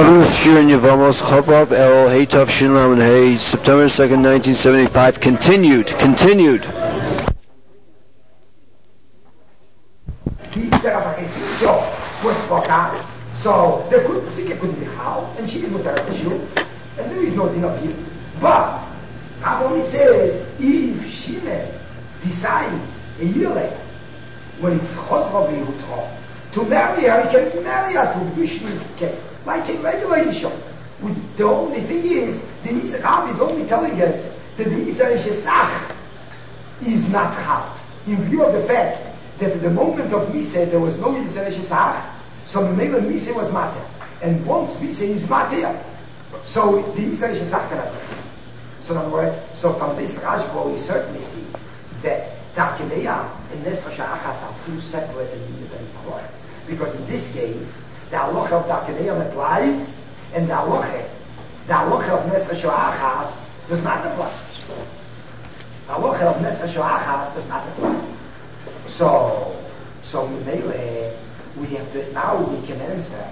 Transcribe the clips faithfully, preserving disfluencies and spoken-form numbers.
Baruch Shir Yevamos Chobav El Heitav Shin Lamed Hey, September second, nineteen seventy-five. Continued, continued. So there could Zika couldn't be Chal, and she is Mutar Teshuvah, and there is no din of him. But Rav only says if Shimon decides a year later, when it's Chosra V'Yutro, to marry her, he can marry her through Vishnu, okay, like a regular Isha. The only thing is, the Rav is only telling us that the Yisrael Shesach is not Chal. In view of the fact that at the moment of Misa there was no Yisrael Shesach, so the Mela Misa was Mater. And once Misa is Mater, so the Yisrael Shesach cannot be. So in other words, so from this Rashba we certainly see that Dakileya and Nesra Sha'achas are two separate and independent halachas. Because in this case, the halacha of Dakileya applies, and the halacha, the halacha of Nesra Sha'achas does not apply. The halacha of Nesra Sha'achas does not apply. So, so Mele, we have to, now we can answer,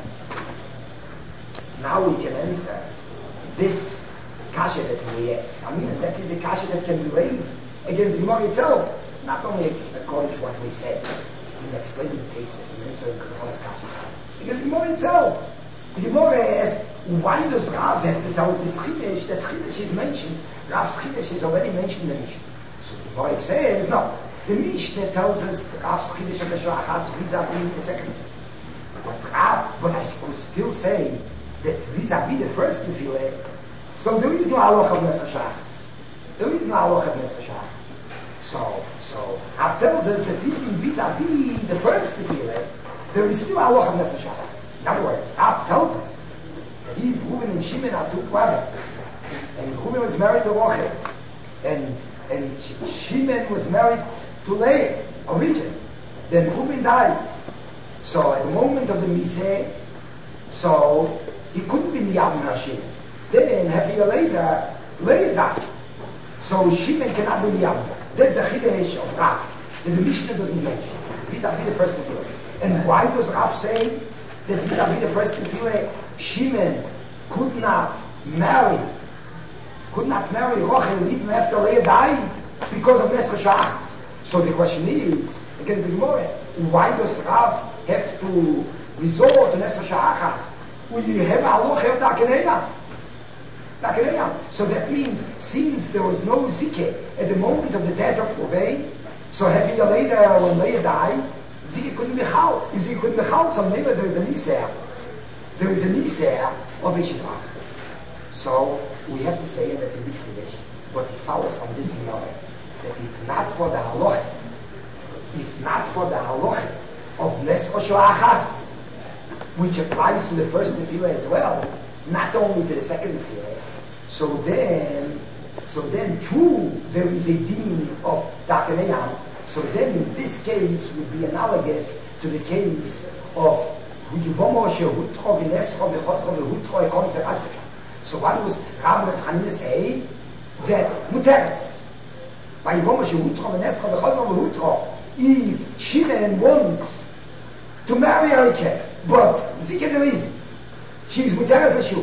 now we can answer this kasha that we ask. I mean, that is a kasha that can be raised against the Gemara itself, not only according to what we said in explaining the cases and answering the first kasha. Against the Gemara itself. The Gemara asks, why does Rav have to tell us this Chidesh? That Chidesh is mentioned, Rav's Chidesh is already mentioned in the Mishnah. So the Gemara says, no. The Mishnah tells us Rav's Chidesh of the Shoachas vis-a-vis the second. But Rav, but I would still say that vis-a-vis the first Tefillah, so there is no halacha of Nesra Shachas. There is no halacha of Nesra Shachas. So, so Rav tells us that even vis-a-vis the first Tefillah, there is still halacha of Nesra Shachas. In other words, Rav tells us that he, Reuben and Shimon are two brothers, and Reuben was married to Rachel, and and Shimon was married to Leah, originally. Then Reuben died. So at the moment of the Miseh, so he couldn't be Miyavim Shimon. Then half a year later, Leah died. So Shimon cannot be Miyavim. That's the Chidesh of Rav, that the Mishnah doesn't mention. These are the first Tefillah. And why does Rav say that these are the first Tefillah? Shimon could not marry could not marry Rachel even after Leah died because of Nesra Shachas. So the question is, again the Gemara, why does Rav have to resort to Nesra Shachas? Will you have a halacha of Dakeneya? Dakeneya. So that means, since there was no Zikeh at the moment of the death of Reuven, so half a year later when Leah died, Zikeh couldn't be Chal. If Zikeh couldn't be Chal, so maybe there is a Niseh. There is a Niseh of Ishizach. So we have to say, and that's a big Chiddush, but it follows from this Gemara, that if not for the halacha, if not for the halacha of Nesra Sha'achas, which applies to the first Tefillah as well, not only to the second Tefillah, so then, so then true, there is a deen of Dakeneya, so then in this case would be analogous to the case of Hudivomo Shehutro V'Nesro V'Chosro V'Hutro according to Rashba. So what was Rav Hanina say? That Muteres. By Hudivomo Shehutro V'Nesro V'Chosro V'Hutro, if Shimon wants to marry her, but Zikeh there isn't. She is Muteres L'Shuk.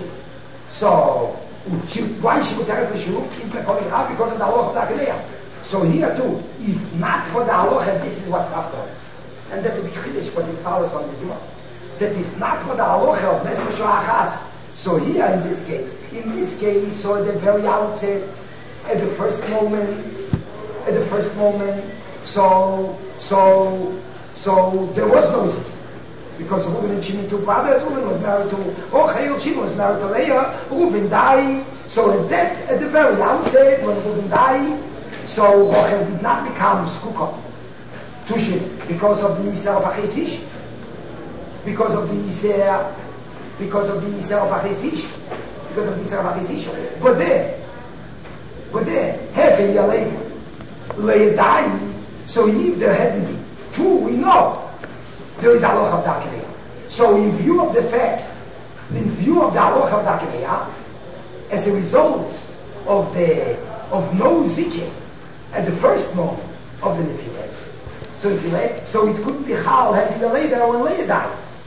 So she, why is she Muteres L'Shuk? Because of the halacha of Dakeneya. So here too, if not for the halacha, this is what Rav does. And that's a big Chiddush, but it follows from the Gemara. That if not for the halacha of Nesra Sha'achas, so here in this case, in this case, so at the very outset, at the first moment, at the first moment, so, so, so there was no Zikeh. Because Reuben and Shimon, two brothers, Reuben was married to Rachel, Shimon was married to Leah, Reuben died, so at that, at the very outset, when Reuben died, so Rachel did not become Skukah to Shimon, because of the Yisrael of Achesish. Because of the Yisrael, because of the Yisrael of Achesish. Because of the Yisrael of Achesish. But then, but then, half a year later, Leah died, so if there hadn't been two, we know, there is halacha of Dakeneya. So in view of the fact, in view of the halacha of Dakeneya, as a result of the, of no Zikeh at the first moment of the Nefillah, so, so it couldn't be Chal half a year later when Leah died.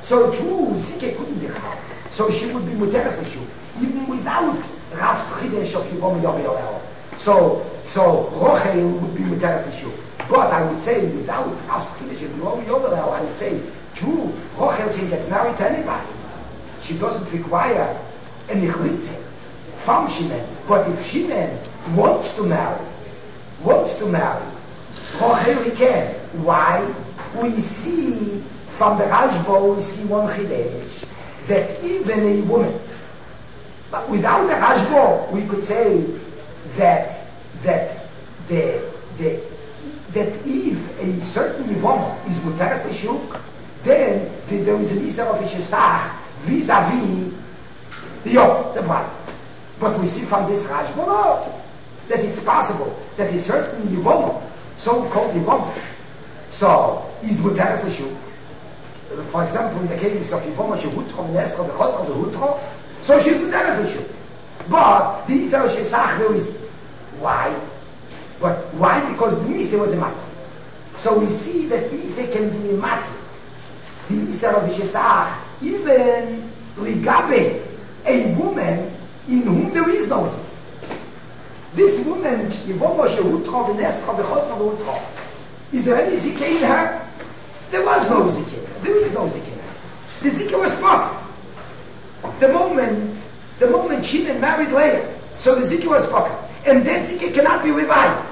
So true, Zike couldn't be Chal. So she would be Muteres L'Shuv, even without Rav's Chidesh of Yibom Yovel. So, so Rochel would be Muteres L'Shuv. But I would say, without Rav's Chidesh of Yibom Yovel, I would say, true, Rochel can get married to anybody. She doesn't require a Nichlitze from Shimon. But if Shimon wants to marry, wants to marry, Rochel he can. Why? We see from the Rashbo, we see one Chidesh, that even a woman, but without the Rashbo, we could say that that the the that if a certain woman is Muteres L'Shuk, then the, there is an Isser of Ishesach vis-a-vis the Yom, the bride. But we see from this Rashbo, no, that it's possible that a certain woman, so-called woman, so is Muteres L'Shuk. For example, in the case of Yivoma Shehutro, Nesro, Bechosro, the Hutro, so she's Muteres L'Shuk. But the Isser of Ishesach, there is why? But why? Because the Mise was a matter. So we see that Mise can be a matter. The Isser of Ishesach, even Ligabe, a woman in whom there is no Zik. This woman, Yivoma Shehutro, Nesro, Bechosro, the Hutro, is there any Zik in her? There was no Zik in her. There is no Zik in her. The Zik was spoken. The moment, the moment Shimon married Leah, so the Zik was spoken. And that Zik cannot be revived.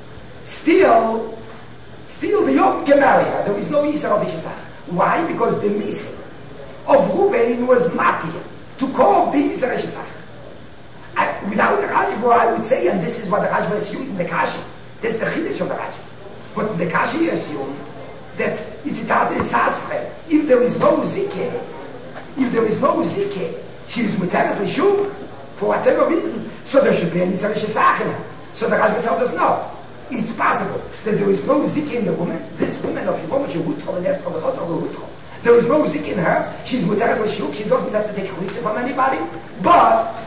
Still, still the Yom can marry her. There is no Isser of Ishesach. Why? Because the Mise of Ruvain was Matir, to call the Isser of Ishesach. Without the Rashba, I would say, and this is what the Rashba assumed in the Kashi, that's the Chiddush of the Rashba. But the Kashi assumed that it's Itate Sasre. If there is no Zike, if there is no Zike, she is Muteres L'Shuk, for whatever reason, so there should be an Isser Ishesach in her. So the Rashba tells us no. It's possible that there is no Zike in the woman, this woman of Yivoma Shehutro, and Nesro, the Chotzer, the Hutro. There is no Zike in her, she's Muteres L'Shuk, she doesn't have to take Chalitza from anybody, but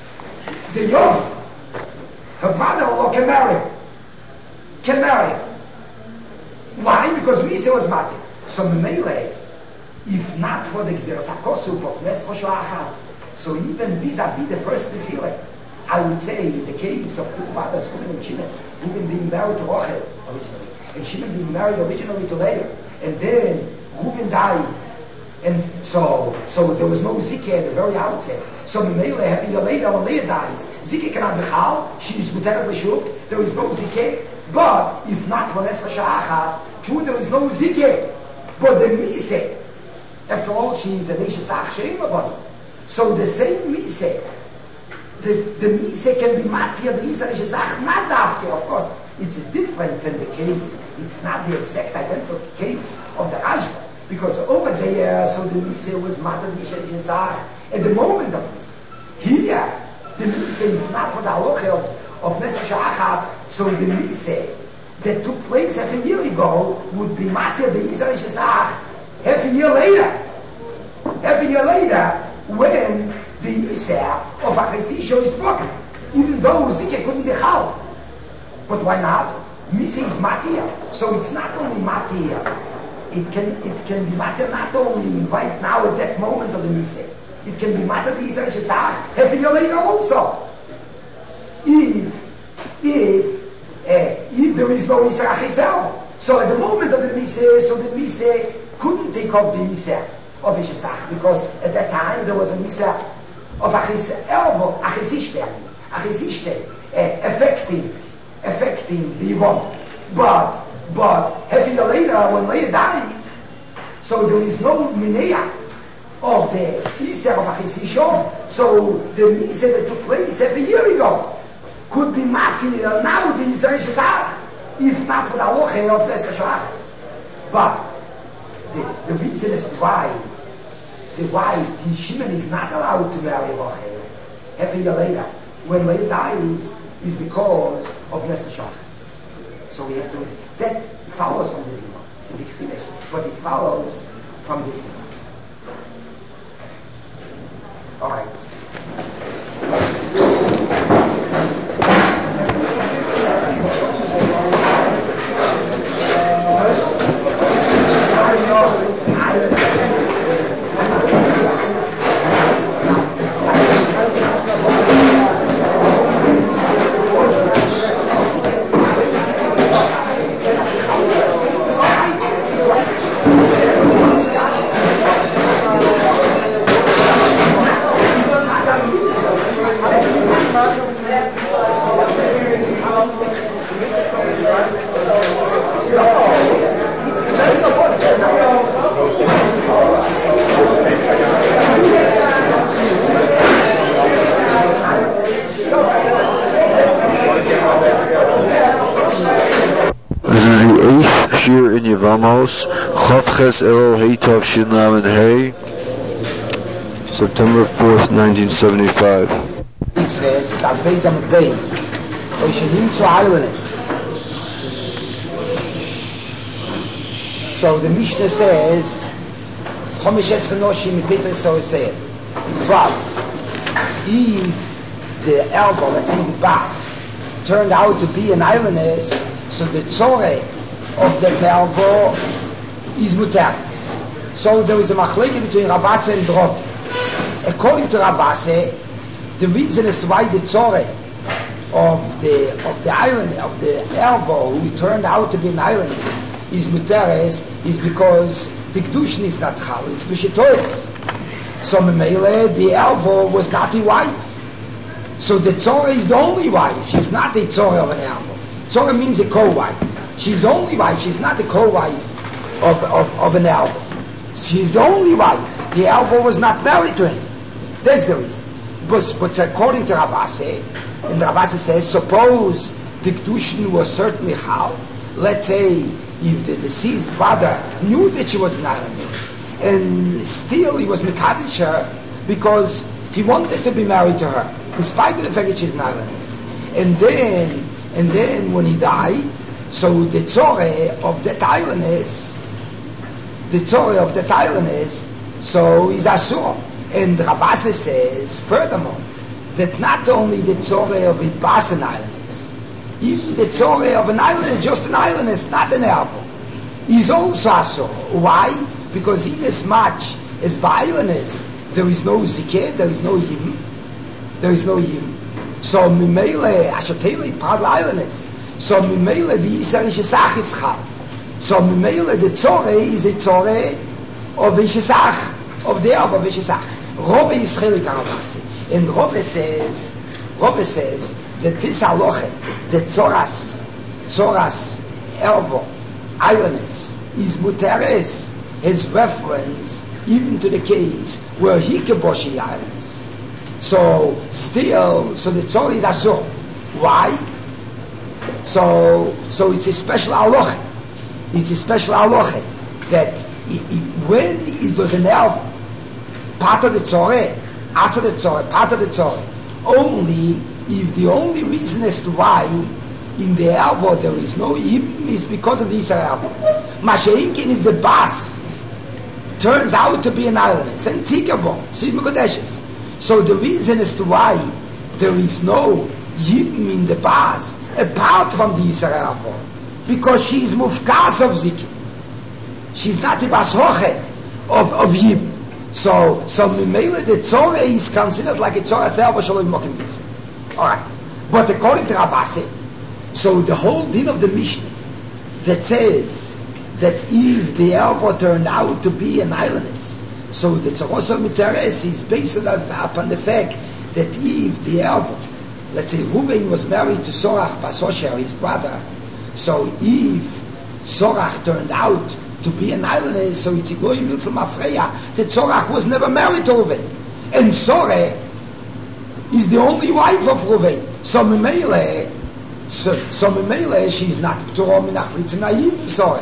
the Yom, her brother-in-law can marry her. Can marry her. Why? Because Mise was Matir. So Memele, if not for the Gzeres HaKosuf of Nesro Shoachas, so even vis-a-vis the first feeling, I would say in the case of two fathers, Reuben and Shimon, Reuben being married to Rochel originally, and Shimon being married originally to Leah, and then Reuben died, and so so there was no Zike at the very outset. So Memele, half a year later, when Leah dies, Zike cannot be Chal, she is Muteres L'Shuk, there is no Zike, but if not for Nesra Sha'achas, true, there is no Zike, but the Mise, after all, she is a Neshesach She'im body. So the same Mise, the, the Mise can be Matir, the Isser Ishesach, not after, of course, it's different than the case, it's not the exact identical case of the Rashba, because over there, so the Mise was Matir, the Isser Ishesach, at the moment of this. Here, the Mise, if not for the halacha of, of Nesra Sha'achas, so the Mise that took place half a year ago would be Matir, the Isser Ishesach, half a year later. Half a year later, when the Isser of Achesisho is broken, even though Zike couldn't be Chal. But why not? Mise is Matir, so it's not only Matir. It can it can be Matir not only right now at that moment of the Mise. It can be Matir the Isser Shesach half a year later also. If if uh, if there is no Isser Achesel, so at the moment of the Mise, so the Mise couldn't take off the Isser of Ishesach, because at that time there was an Isser of Achesel, Achesishte, Achesishte, affecting, affecting the Yvonne. But, but, half a year later, when Leah died, so there is no Minea of the Isser of Achesisho, so the Mise that took place half a year ago could be Matir now the Isser Ishesach, if not for the Halacha of Nesra Shoachas. But the, the reason is why the why the Shimon is not allowed to marry Rochel half a year later when Leah dies is because of Nesra Shoachas. So we have to that follows from this Gemara. It's a big finish, but it follows from this Gemara. All right. I This is the eighth shir in Yevamos, Chavches Elul Hey Tov Shin Lamed Hey, September fourth, nineteen seventy-five. This is the base on the base. We should him to islanders. So the Mishnah says, Chomesh Eschenoshim Peter so said, but if the elbow, let's say the bas, turned out to be an islandess, so the tzore of the elbow is mutaris. So there is a machleke between Rabase and Drop. According to Rabase, the reason as to why the tzore of the of the island of the elbow who turned out to be an islandess is mutaris is because the kedushin is not chal, it's b'shetois. So Memele, the elbow was not the wife. So the tzore is the only wife. She's not the tzore of an elbow. Tzore means a co-wife. She's the only wife. She's not the co-wife of, of, of an elbow. She's the only wife. The elbow was not married to him. That's the reason. But, but according to Rabase, and Rabase says, suppose the kedushin was certainly chal. Let's say if the deceased brother knew that she was an islandess, and still he was mekadesh her because he wanted to be married to her, in spite of the fact that she's an islandess. And then, and then when he died, so the tzore of that islandess, the tzore of that islandess, so is asur. And Rabase says, furthermore, that not only the tzore of a basan islandess, even the tzore of an islandess, just an islandess, not an elbow, is also asur. Why? Because in as much as by islandess, there is no zikeh, there is no yim, there is no yim. So mimele ashatele part islandess. So mimele the Yisraelische Sach is chal. So mimele the tzore is a tzore of the Shesach, of the elbow of the Shesach. Robbe is chelik Rabase, and Robbe says, Robbe says that this halacha, the tzoras, tzoras elbow, islandess, is muteres, has reference even to the case where he keboshi islandess. So still, so the tzor is asur. Why? So, so it's a special halacha. It's a special halacha that it, it, when it was an elbow, part of the tzore, asa the tzore, part of the tzore, only if the only reason as to why in the elbow there is no yim is because of the Israel elbow. Masha'inkin, if the bas turns out to be an islandess, and tzikabo, sid mekodeshes. So the reason as to why there is no yim in the bas, apart from the Israel elbow, because she is mufkas of zikim. She's not the bas hoche of, of yim. So, so Mimele, the tzore is considered like a tzore selva shalom mokim mitzvah. Alright. But according to Rabase, so the whole din of the Mishnah that says that if the elbow turned out to be an islandess, so the tzoros of miteres is based upon the fact that if the elbow, let's say Reuben was married to Sorach Basosher, his brother, so if Sorach turned out to be an islandess, so it's Igoi Milsel Mafreya, that Sorach was never married to Reuven. And Soreh is the only wife of Reuven. So Memele, so, so Memele, she's not P'torah Minach Litzinayim, Soreh.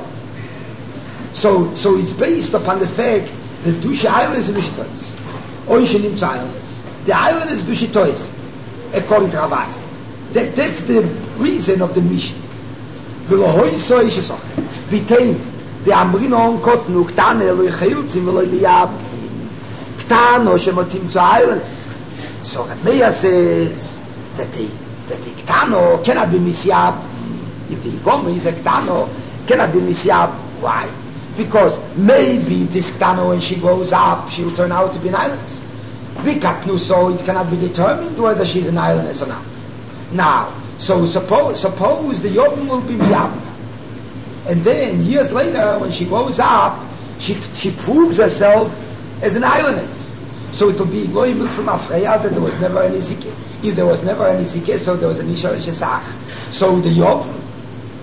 So, so it's based upon the fact that Dusha Island is Bishitois. Oishanim to islands. The island is Bishitois, according to Ravaz. That, that's the reason of the Mishnah. V'lohoi so ishisach. V'tein, the Amrinon Kotnu, Ktane, Eloi Chayutzim, Eloi Liyab, Ktano, Shemotim to islands. So Rameya says that the, that the Ktano cannot be Misyab. If the Yvom is a Ktano, cannot be Misyab. Why? Because maybe this Ktano, when she grows up, she will turn out to be an islandess. Vikatnu, so it cannot be determined whether she's an islandess or not. Now, so suppose suppose the Yom will be Miyab. And then, years later, when she grows up, she she proves herself as an islandess. So it will be Goy Milk from Afreya that there was never any Zikeh. If there was never any Zikeh, so there was an Ishar Shesach. So the Yom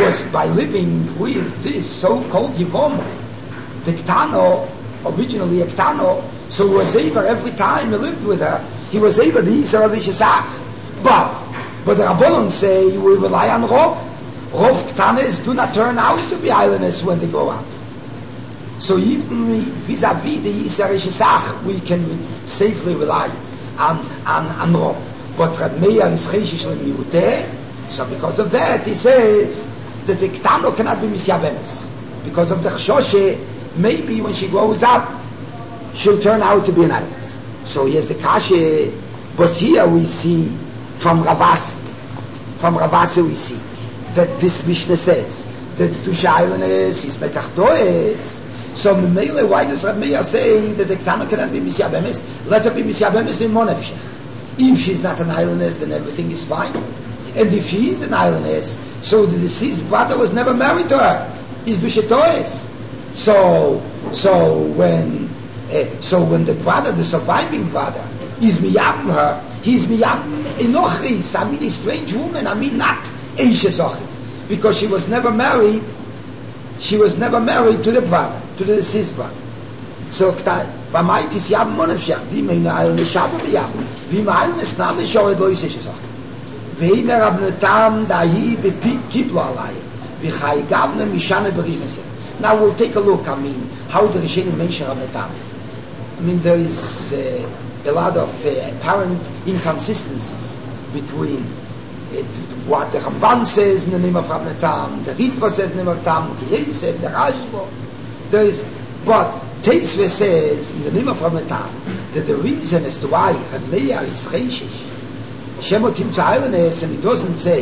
was by living with this so-called Yivom, the Ktano, originally a Ktano, so he was able every time he lived with her, he was able the Yisrael of Ishesach. But, but the Rabbanon say we rely on Rov. Rov Ktanes do not turn out to be islanders when they grow up. So even vis-a-vis the Yisrael Ishesach, we can safely rely on, on, on Rov. But Reb Meir is Cheshish L'Miuteh, so because of that he says that the Ktano cannot be Misyabemes. Because of the Chshoshe, maybe when she grows up, she'll turn out to be an island. So here's the Kashe, but here we see from Ravasi, from Ravasi we see that this Mishnah says that the Dusha Islanders is Metach Toes. So Mele, why does Reb Meir say that the Ktana cannot be Misyabemes? Let her be Misyabemes in Monevshech. If she's not an islandess, then everything is fine. And if she is an islandess, so the deceased brother was never married to her. He's Dusha Toes. So, so when, uh, so when the brother, the surviving brother, is miyabim her, he's miyabim enochris, I mean a strange woman, I mean not eishesochi, because she was never married, she was never married to the brother, to the deceased brother. So, v'mayit is yabim monevshech, di meina ayel neshabu miyabim, v'im ayel nesnam eshored lo eishesochi. V'im erabnetam dahi bepi kiblo alai, v'chai gavne mishane berichneseh. Now we'll take a look, I mean, how the Rishonim mention Rabnetam. I mean, there is uh, a lot of uh, apparent inconsistencies between uh, what the Ramban says in the name of Rabnetam, the Ritva says in the name of Tam, the Yosef, the Rashba. There is, but Teisve says in the name of Rabnetam that the reason as to why Reb Meir is Cheshish, Shemotim Tzailenes, and he doesn't say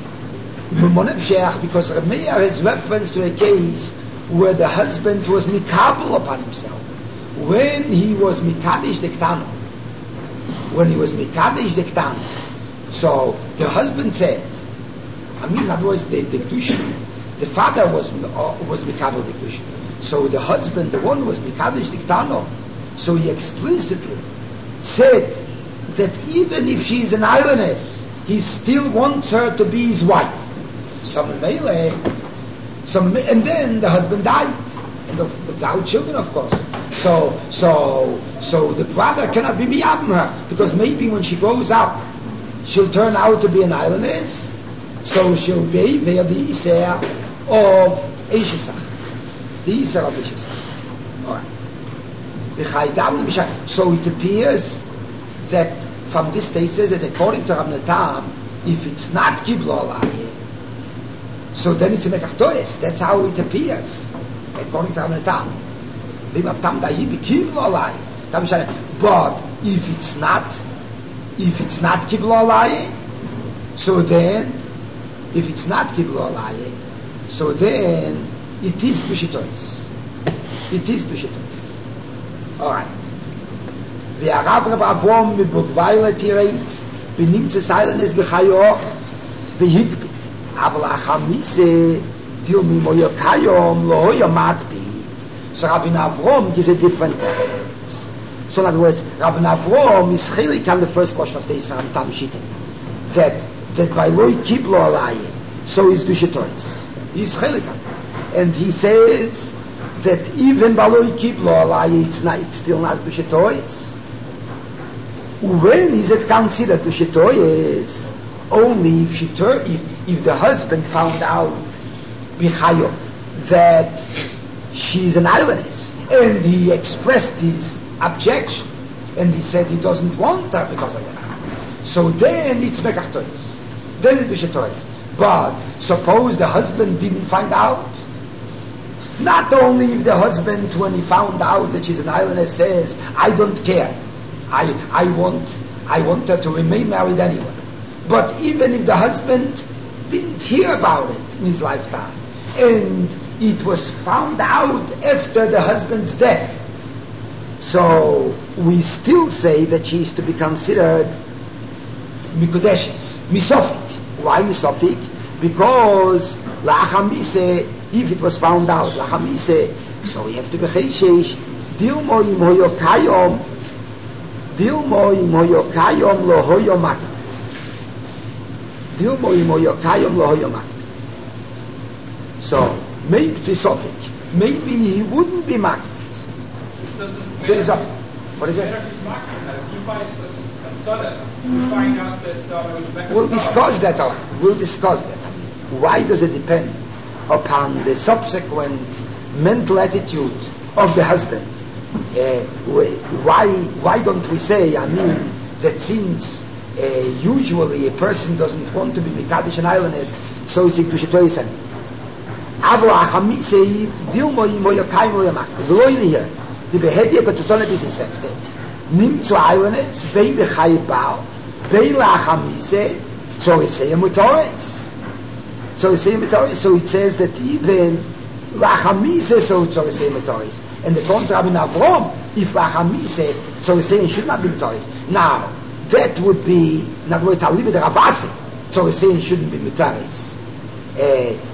because Reb Meir has reference to a case where the husband was mikabel upon himself. When he was mikadish the Ktano. When he was mikadish the Ktano. So the husband said, I mean, that was the, the Kedusha. The father was uh, was mikabel the Kedusha. So the husband, the one was mikadish the Ktano. So he explicitly said that even if she is an islandess, he still wants her to be his wife. Some melee, some, and then the husband died, and the, without children, of course. So, so, so the brother cannot be miyabim her, because maybe when she grows up, she'll turn out to be an islandess, so she'll be there the Yisrael of Eishesach, the Yisrael of Eishesach. All right. So it appears that from this they says that according to Rabnetam, if it's not Kiblo Alai, so then it's a Metach Toes. That's how it appears, according to Rabnetam. But if it's not, if it's not Kiblo Alai, so then, if it's not Kiblo Alai, so then it is Dushitois. It is Dushitois. All right. והרב רב אברום מבוגווילה תירץ בנמצא סיילנס בחיוך והגבית אבל החמיסה דיל ממויו קיום לא היה מדבית. So Rabbi Avrom gives a different teretz. So in other words, Rabbi Avrom is chilik on the first portion of the Yisrael Tam Shitim, that that by loy kiblo alai, so is dushetois. He's chilik on that, and he says that even by loy kiblo alai, it's not, it's still not dushetois. When is it considered dushetois? Only if she tur- if if the husband found out b'chayov that she's an islandess, and he expressed his objection, and he said he doesn't want her because of that. So then it's mekach tois, then it's dushetois. But suppose the husband didn't find out. Not only if the husband, when he found out that she's an islandess, says, "I don't care, I I want I want her to remain married anyway." But even if the husband didn't hear about it in his lifetime, and it was found out after the husband's death, so we still say that she is to be considered mikudeshes, misofik. Why misofik? Because la'achamise, if it was found out, la'achamise, so we have to be cheishesh, dilmo im hoyo kayom, dilmo im hoyo kayom lo hoyo makbet. Dilmo im hoyo kayom lo hoyo makbet. So maybe it's a suffix. Maybe he wouldn't be makbid. So it's up. What is it? We'll discuss that. We'll discuss that. Why does it depend upon the subsequent mental attitude of the husband? Uh, why why don't we say, I mean, that since uh, usually a person doesn't want to be Mikadosh and Islanders, so it's a Kedusha. Aber Achamise will mo moyo kai moyo mak. Gloine hier. Die behedie kotone bis sefte. Nimmt zu Islanders, bei be Chaibal, bei la Achamise, so it's a motoris. So it's a motoris. So it says that even Lachamise, so it's a motoris. And the contra in Avrom, if Lachamise, so it's saying should not be motoris. Now, that would be, in other words, I'll leave it at Rabase, so it's saying shouldn't be motoris. Uh,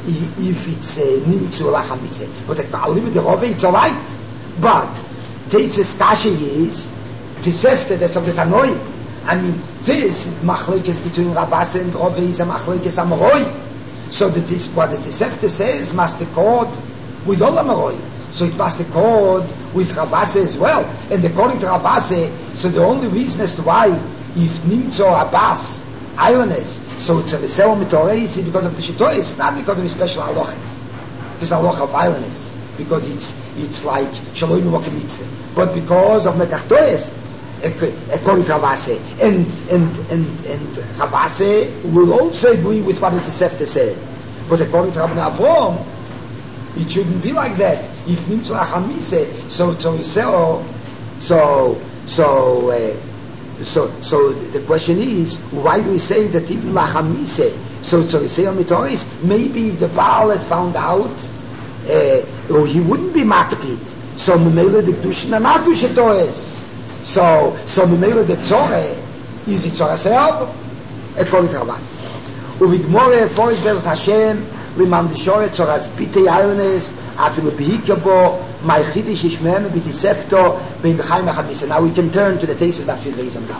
if it's nimtzu uh, lachamise, but I'll leave it the Rove, it's alright. But Teitzvah's kasha is Tisefte, that's of the Tanoim. I mean, this is machlekes between Rabase and Rove is a machlekes Amoroi. So that this what the Tisefte says must accord with all Amoroi. So it must accord with Rabase as well. And according to Rabase, so the only reason as to why if nimtzu Abbas Islanders, so it's a Vesel Mitorei is because of the Shitois, not because of a special halacha. There's a halacha of Islanders, because it's it's like Shalom Mokem Mitzvah, but because of Metachtois, according to Rabase, and and and and Rabase will also agree with what the Tosefta said, but according to Rabbi Avrom, it shouldn't be like that. If Nimtzu Achamise, so so so so so. Uh, So, so the question is, why do we say that even Lachamise, so so we say on Mitoris, maybe if the Baal had found out, uh, oh, he wouldn't be makpid. So Memele the Kedushin and Kedusha Toes. So, so Memele the Tzore is it Tzore Seob, according to Rabbas. Uvigmore Forest Beres Hashem, Liman Dishore Tzoras Bite Yarones, Afilu Behikyobo. My Chiddush is Mehme B'Tisefto Bein B'Chaim HaChamisa. Now we can turn to the Teisus that feel very some doubt.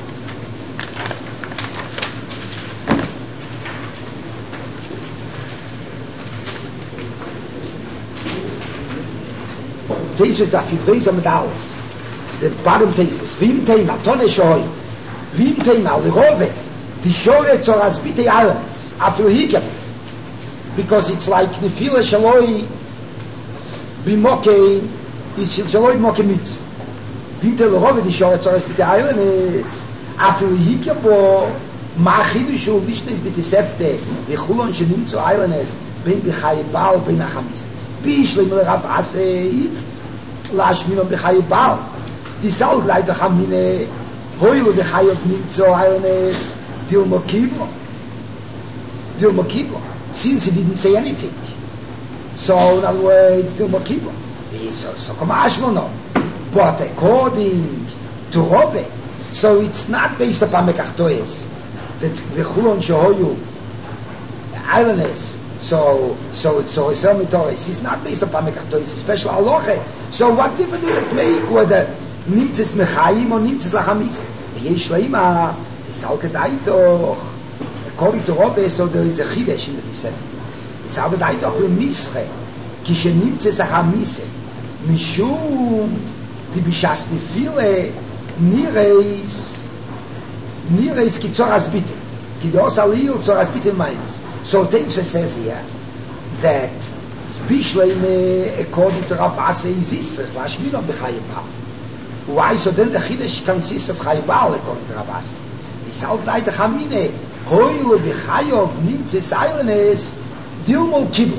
Teisus that feel very some doubt. The bottom Teisus. Vim Teima Tone Shoy. Vim Teima L'Rove. The Shore Tzoras Bite Yarones. Afilu Hikem. Because it's like Nefila Shaloi. Bimoke is Shaloi Moke Mitzvah. Bimtel Rove the Shore Tzoras Bite Yarones. After we hikabo, Ma Chidushu Vishnes B'Tisefte V'Chulon Shenim Tzu Yarones Ben B'Chayibal Ben Achamis. B'Ishlem L'Rabase Lashminon B'Chayibal. Disal Gleid Achamine Hoyu B'Chayot Nimtzu Yarones Dilmo Kiblo. Dilmo Kiblo. Since he didn't say anything. So in other words, still Mokiba. So so Kamashmono. But according to Robe, so it's not based upon Mekachtoes that the Chulon Shehoyu Islanders. So so so Eselmitoris is not based upon Mekachtoes, it's a special Aloche. So what difference does it make whether Nimtzes Mechaim or Nimtzes Lachamis? Yesh Leima is Alkedaitoch. According to Robe, so there is a Chidesh in the Tisef. Es habe da doch le mische, kische nimmt es a mise. Mishum di bishas ni viele nireis nireis ki tzoras bite. Ki dos alil tzoras bite meines. So things says here that Bishleme according to Rabase is Israel, Lashmino b'Chayibal. Why so then the Chidesh consists of Chayibal according to Rabase? It's halt like the Chamine, Hoyle b'Chayov nimmt es Islanders Dilmo Kibble.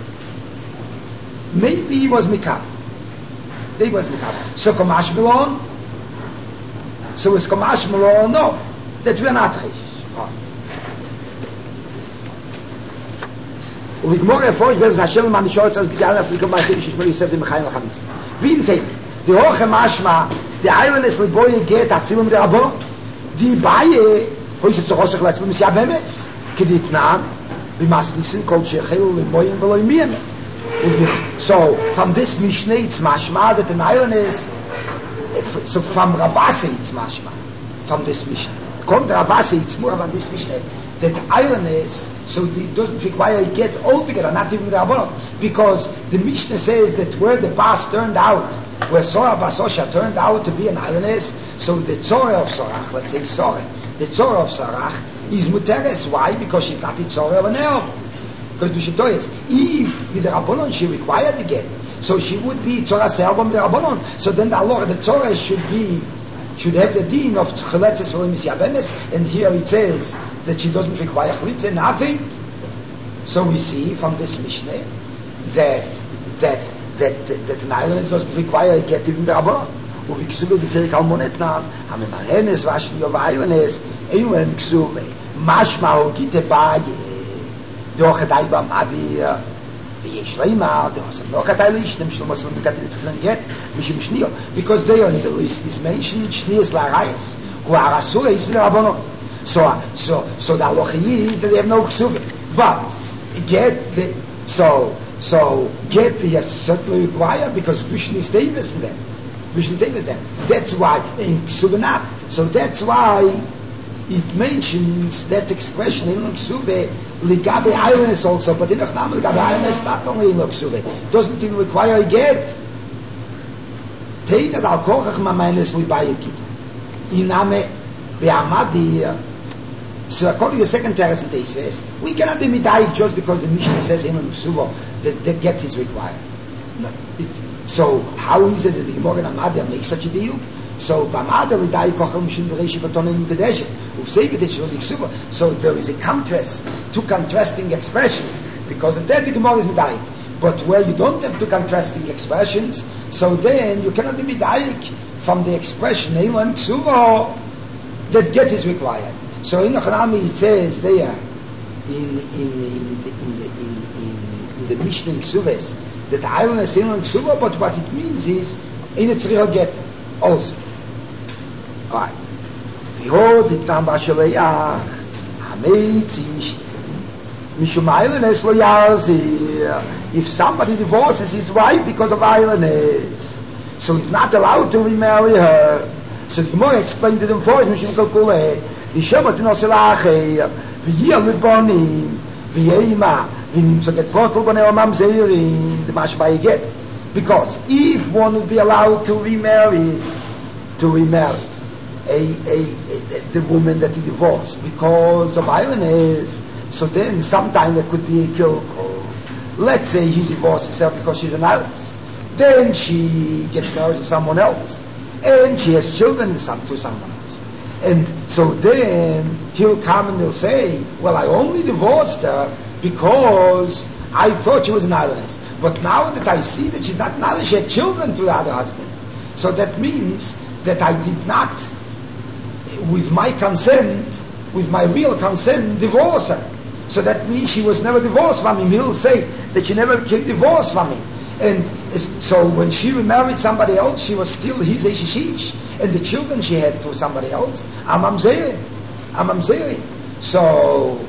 Maybe he was Mikab. They was Mikab. So Kamash Milon. So is Kamash Milon? No. That we are not Chish. With more efforts, there's Hashem man short as began to become my Chish for yourself in Chaim Chamis. Vinte. The Hoche Mashma, the Ironess Liboye get a film the Abo. Die Baye, who is it so Hosech let's miss Yabemes? Kedit Nan. We must listen called Shechel Liboye and Beloy So from this Mishnah it's mashma that an iron is. So from Rabase it's mashma from this Mishnah. According to Rabase it's more about this Mishnah that islandness, so it doesn't require a get altogether, not even the Rabbanon, because the Mishnah says that where the Bas turned out, where Sorah Bas Osha turned out to be an islandness, so the Tzorah of Sorach, let's say Sorah, the Tzorah of Sorach is Muteres. Why? Because she's not the Tzorah of an Elm. Because we should tell us, if with the Rabbanon she required the get, so she would be Tzorah Se'albam the Rabbanon. So then the Allah, the Tzorah should be, should have the deen of Cheletzes for Misyabenes, and here it says that she doesn't require Chalitze, nothing. So we see from this Mishnah that that that that, that an island doesn't require a get in the Rabbanon. ובכסובה זה פרק על מונתנם, הממרנס והשני ובאיונס, איון כסובה, משמע הוגיתה באיה, דוח עדיי במדיה, ויש לימה, דוח לא כתאי לישנם, שלא מסלום בקטל צריכים גט, משום שניו, because they on the list is mentioned, שניאס להרייס, הוא הרסוי is ברבונות. So, so, so the halacha is that they have no ksuva. But, get the, so, so, get the certainly required because Dushin is Davis in them. Dushin Davis then. That's why, in ksuva not. So that's why it mentions that expression in ksuva, ligabe ironess also, but in Achnam, ligabe ironess not only in ksuva. Doesn't even require a get. Teitat al kochach ma meines libaye git. Iname, be'amadi, so according to the second teres in Teisves, we cannot be midayik just because the Mishnah says in Ksuva that the get is required. No, it, so how is it that the Gemara and Amadia make such a diuk? So b'Amadia l'dayik kochel mishin b'reishi b'tonim v'kedeshes u'v'sei b'deshes v'Ksuva. So there is a contrast, two contrasting expressions, because in that the Gemara is midayik. But where you don't have two contrasting expressions, so then you cannot be midayik from the expression Eilan Ksuva that get is required. So in the Chanami it says there in in in the, in the, in, in, in the Mishnah in Ksuves that Eilan is Eilan Ksuva, but what it means is in a tzricha get also. Alright. Behold it tam b'ashaleach hameitzish mishum Eilanes lo yarzi. If somebody divorces his wife because of Eilanes, so he's not allowed to remarry her. So the Gemara explained to them for him, Mishum Kalkuleh, Vishabat no Selache, Viyah Lidbonim, Viyema, Vinim so get bottle when our mom Zeirin, the Mashbay get. Because if one would be allowed to remarry, to remarry a, a, a, the woman that he divorced because of Eilanes, so then sometime there could be a kill. Let's say he divorces her because she's an Eilanes. Then she gets married to someone else. And she has children to someone else. And so then he'll come and he'll say, well, I only divorced her because I thought she was an Eilanes. But now that I see that she's not an Eilanes, she had children to the other husband. So that means that I did not, with my consent, with my real consent, divorce her. So that means she was never divorced from him. He'll say that she never became divorced from him. And so when she remarried somebody else, she was still his Eshishish. And the children she had through somebody else, Amamzeh. Amamzeh. So,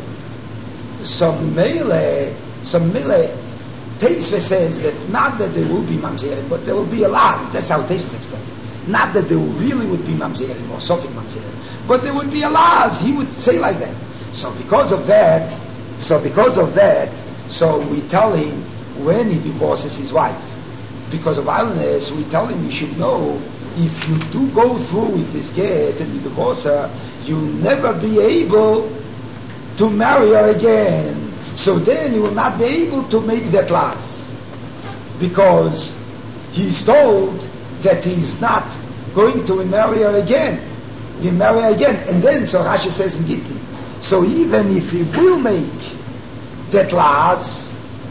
so Mele, so Mele, Teisve says that not that there will be Mamzerim, but there will be a lot. That's how Teisve explained it. Not that there really would be Mamzerim or Sophic Mamzerim, but there would be a lot. He would say like that. So because of that, so because of that, so we tell him, when he divorces his wife because of Eilanes, we tell him you should know if you do go through with this get and you divorce her, you'll never be able to marry her again. So then you will not be able to make that last because he's told that he's not going to marry her again. You marry her again, and then so Rashi says in Gittin. So even if he will make that last,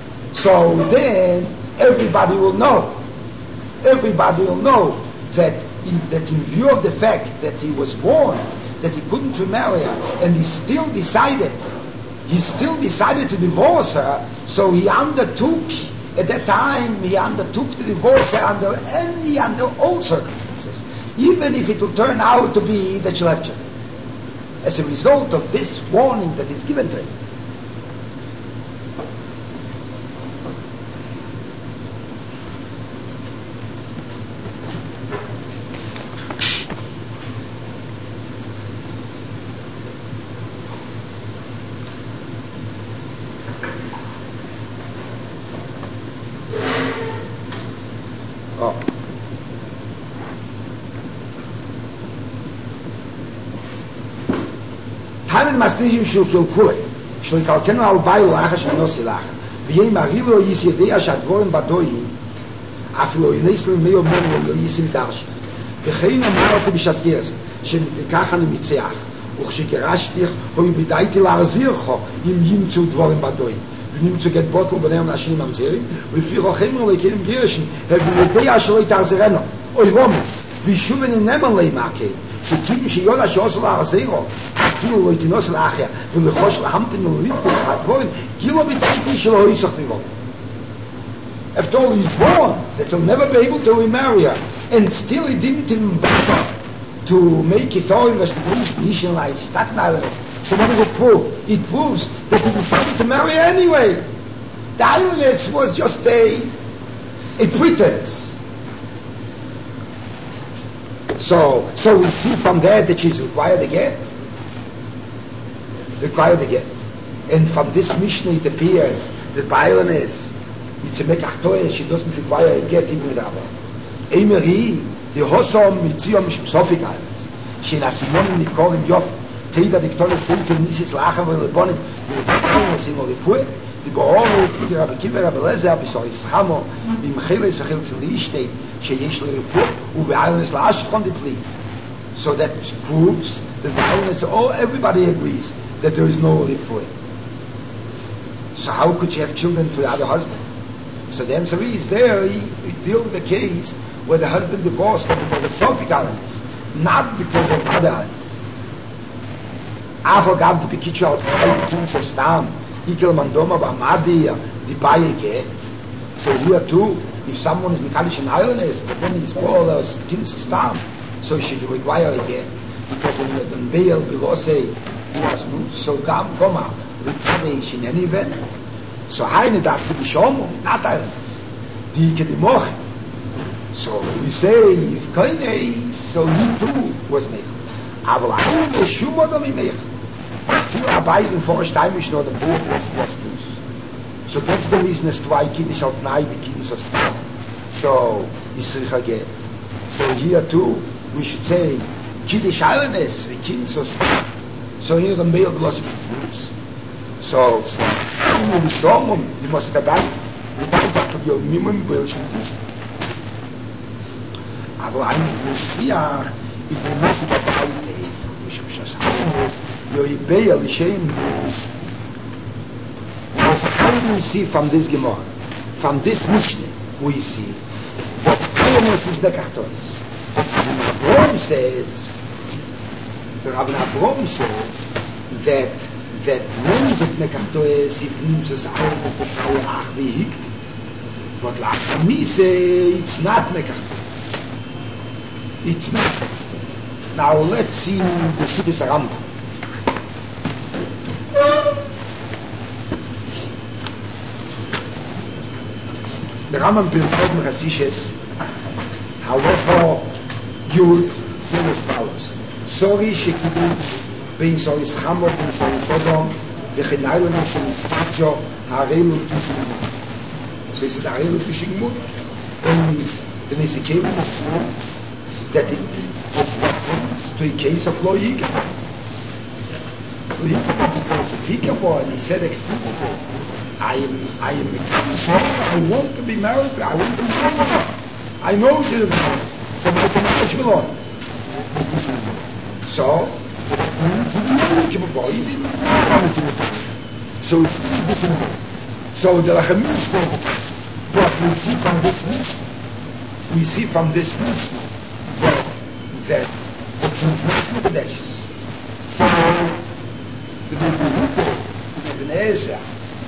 so then everybody will know. Everybody will know that he, that in view of the fact that he was warned that he couldn't remarry her, and he still decided, he still decided to divorce her. So he undertook at that time. He undertook to divorce her under any under all circumstances, even if it will turn out to be that she'll have children, as a result of this warning that is given to him. Nichem shel kilkule. Shel kalkenu al bayu lacha shel nosi lacha. V'yei marilo yis yedea shadvorim badoyim. Aflo yineslu meyo meno lo yisim darshi. V'chein amaroti b'shasgeres. Shekach ani mitzeach. וכשגירשתיך, הוא בידייתי להחזירך אם ימצאו דבורים בדויים. ונמצאו גט בוטל ביניהם לשנים ממזירים, ולפי חוכם ולכלים גירשים, הבלעדיה שלא יתחזרנו. אוי רומי, וישוב וננמן להימקי, שכאילו שיונה שעושה להחזירו, אפילו לא יתנוס לאחיה, ולחוש להמתן ולריבתי לדבורים, גילו בידייתי שלא יסח מבוא. After all, he's born, that he'll never be able to remarry her, and still he didn't even bother to make a thorough investigation, nationalize Staten Island. So what does it prove? It proves that he decided to marry her anyway. The islandess was just a a pretense. So, so we see from there that she's required to get, required to get, and from this Mishnah it appears that by islandess, it's a mekachtoy, she doesn't require a get even with Abba. Emery. Die Hosom mit Zion Sopik alles. Shein Asimon mit Korim Jof, Teida Diktone Funke Nisis Lachen und Lebonim, die Diktone sind alle vor, die Beoru, die Rabbi Kiber Rabbi Lezer, bis so Ischamo, im Cheles Vechel Zeli steht, sheyesh le Refuah, und Ve'aynes La'ashchon die Pli. So that proves that Ve'aynes, oh, everybody agrees that there is no Refuah. So how could she have children for the other husband? So the answer is there, he, he deal with the case where the husband divorced her because of tropic islands, not because of other islands. After gab the Bekitcha out the Kings of Stam, Ikel Mandoma Bamadi, the Baye get. So here too, if someone is Mikalish an islandess, but then he's born as the Kings of Stam, so he should require a get. Because when the Baal below say, he was moved, so Gam Goma, Rikadish in any event. So Heine darf to be Shomo, not islandess. Die Kedimoche. So we say, if Kaine, so he too was made. Aber ein ist schon oder wie mehr. Für Arbeiten vor Steimisch noch der Buch was was plus. So that's the reason as to why Kiddush out nai be Kiddush as so is it again. So here too we should say Kiddush islandess we Kiddush as so here the male philosophy plus. So so we strong you must have back we don't have to be minimum will should aber eigentlich ja ich will nicht dabei ich habe schon yo ibei al shem how do we see from this Gemara, from this Mishnah we see that Amos is the Kartois. Abraham says the Rabbi Abraham says that that when the Kartois if means as all the Frau ach wie hikbit but like me say it's not Mekartois. It's not. Now let's see the Chiddush Rambam. The Rambam built on Rasishes, however, Yud, then as follows. Sorry, Shekidu, Bein Sorry Schamot, and Sorry Sodom, Bechenaylan, and Sorry Fatjo, Harelu, Tushimut. So he says, Harelu, Tushimut, and the Nesikevim is that it was reference to a case of Lo Yikah. Lo Yikah, because if Yikah, and he said explicitly, I am, I am I want to be married, I want to be married. I know you know, so my marriage will on. So, so it's different. So the Lachamim, what we see from this list, we see from this list, that, that the transmission of the dashes. So, the Ibn Ezra,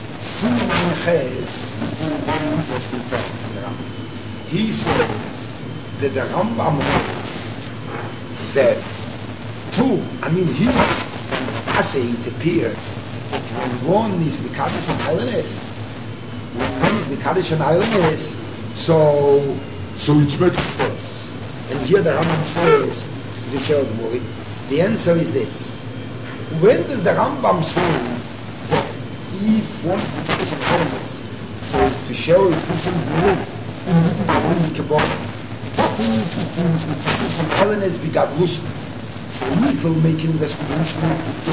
he said that the Rambam that two, I mean here, I say it appeared that when one is Mekadosh and Islanders, when one is Mekadosh and Islanders, so so it's better for us. And here the Rambam says, the answer is this. When does the Rambam say if one of the different elements so to show is different blue in the Kabbalah, what is the different elements begat Lushma? evil making restitution.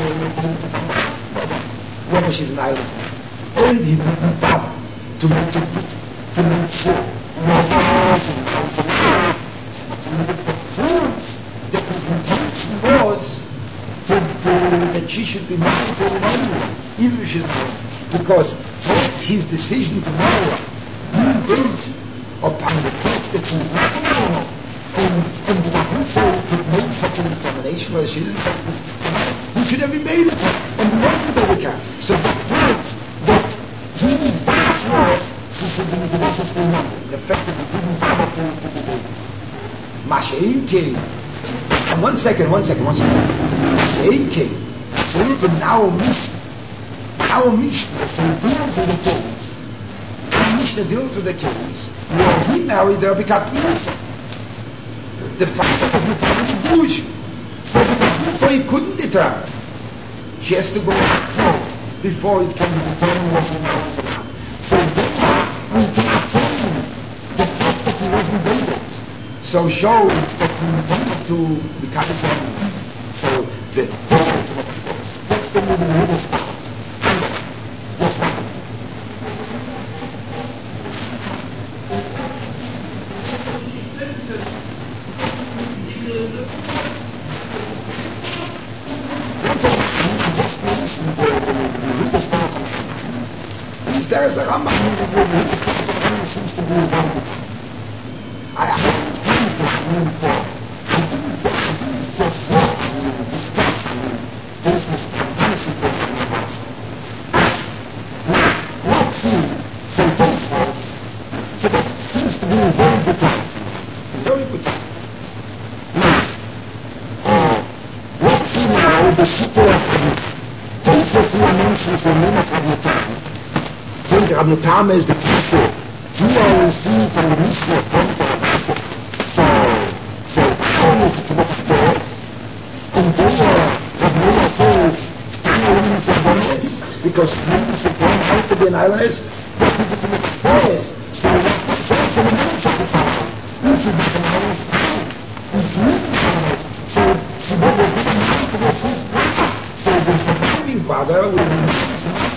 Ramesh is an island. And he didn't bother to make it, to make sure. Was that she should be married to Roma, even if she's not. Because his decision to marry her based upon the fact that he's not married. And, and the soul could make such an determination where she didn't have he should have been made it. And he wanted to make her. So the fact that he is that smart, she should be the necessary number. The fact that he didn't have a point to be made. Mashain came. And one second, one second, one second. Mashain came. So even now, our Mishnah deals with the case. Our Mishnah deals with the case. When he married her, became the fact that was determined to Jewish. So he couldn't determine. She has to go first before it can be determined what he marries about. So then we can determine the fact that he wasn't dated. So shows that he wanted to become a family. So the that's the middle spot. Yes, ma'am. There is the Rambam. I have very good. What do you know the people of the Jesus who mentions the name of the time? The Rabbi Tama is the teacher. You are received from the Mishnah from the So, so, how is it what it does? And then, Rabbi Tama says, can you really say oneness? Because you should learn how to be an islandess, but you get to make it oneness. So, what's also the knowledge of the Tama? You should be the knowledge of the Tama. It's really oneness. So, she was given knowledge to the first brother. So, the surviving brother will be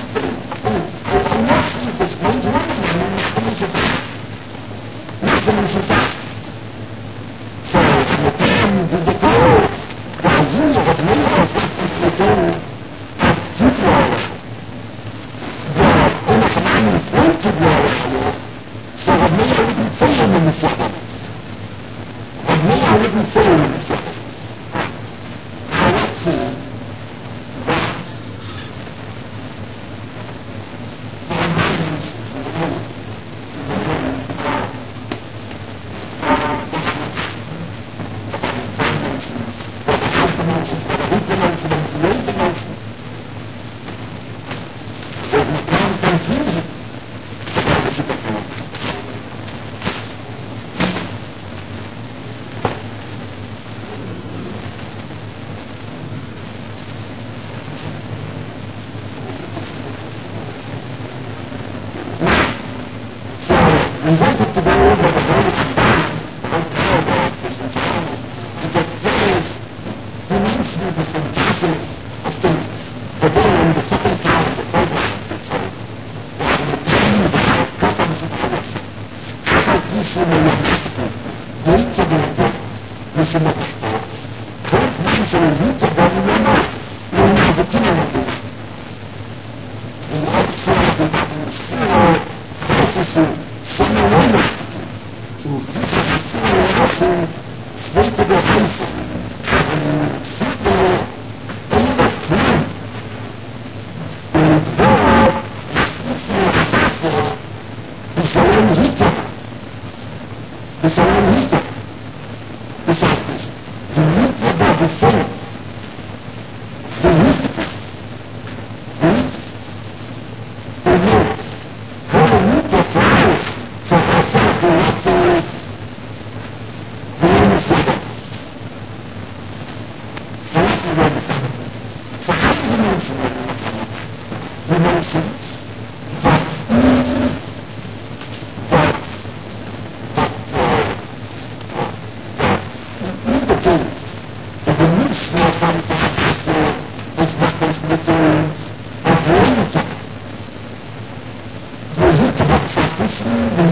the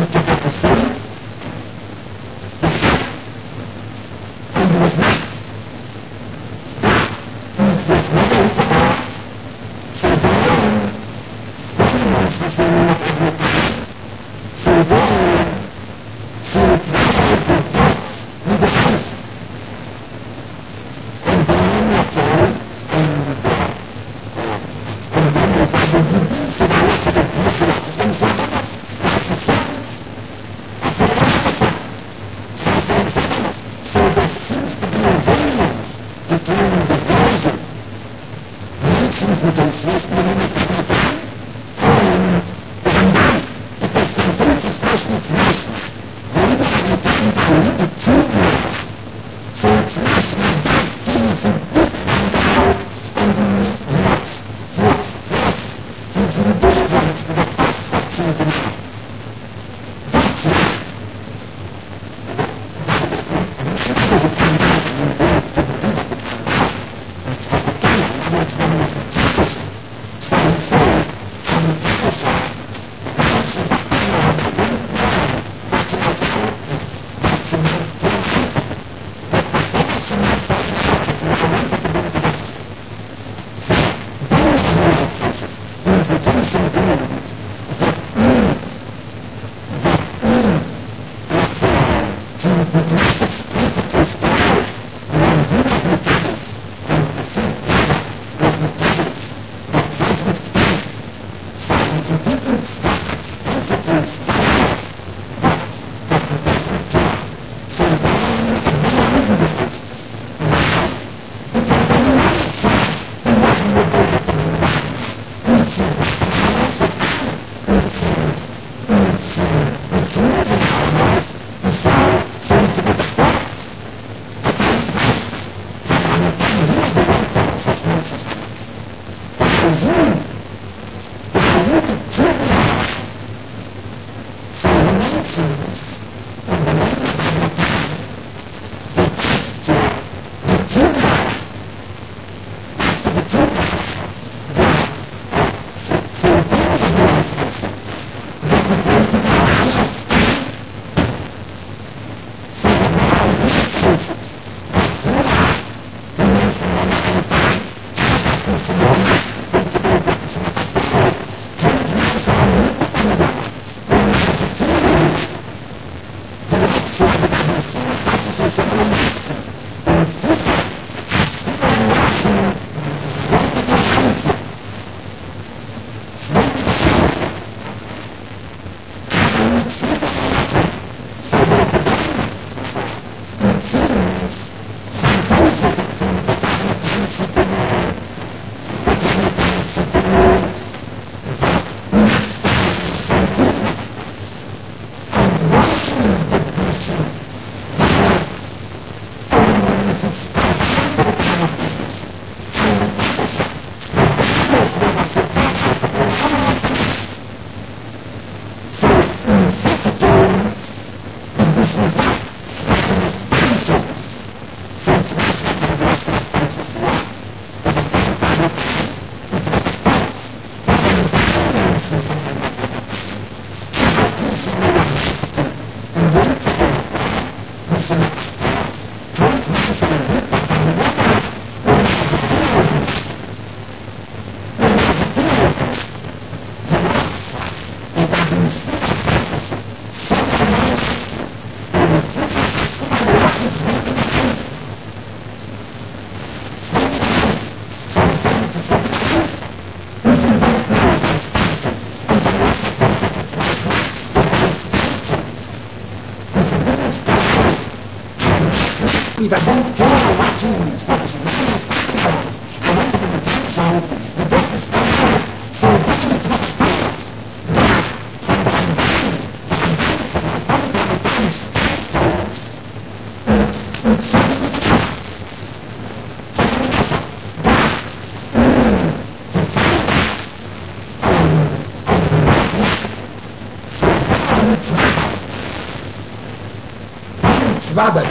بعدك.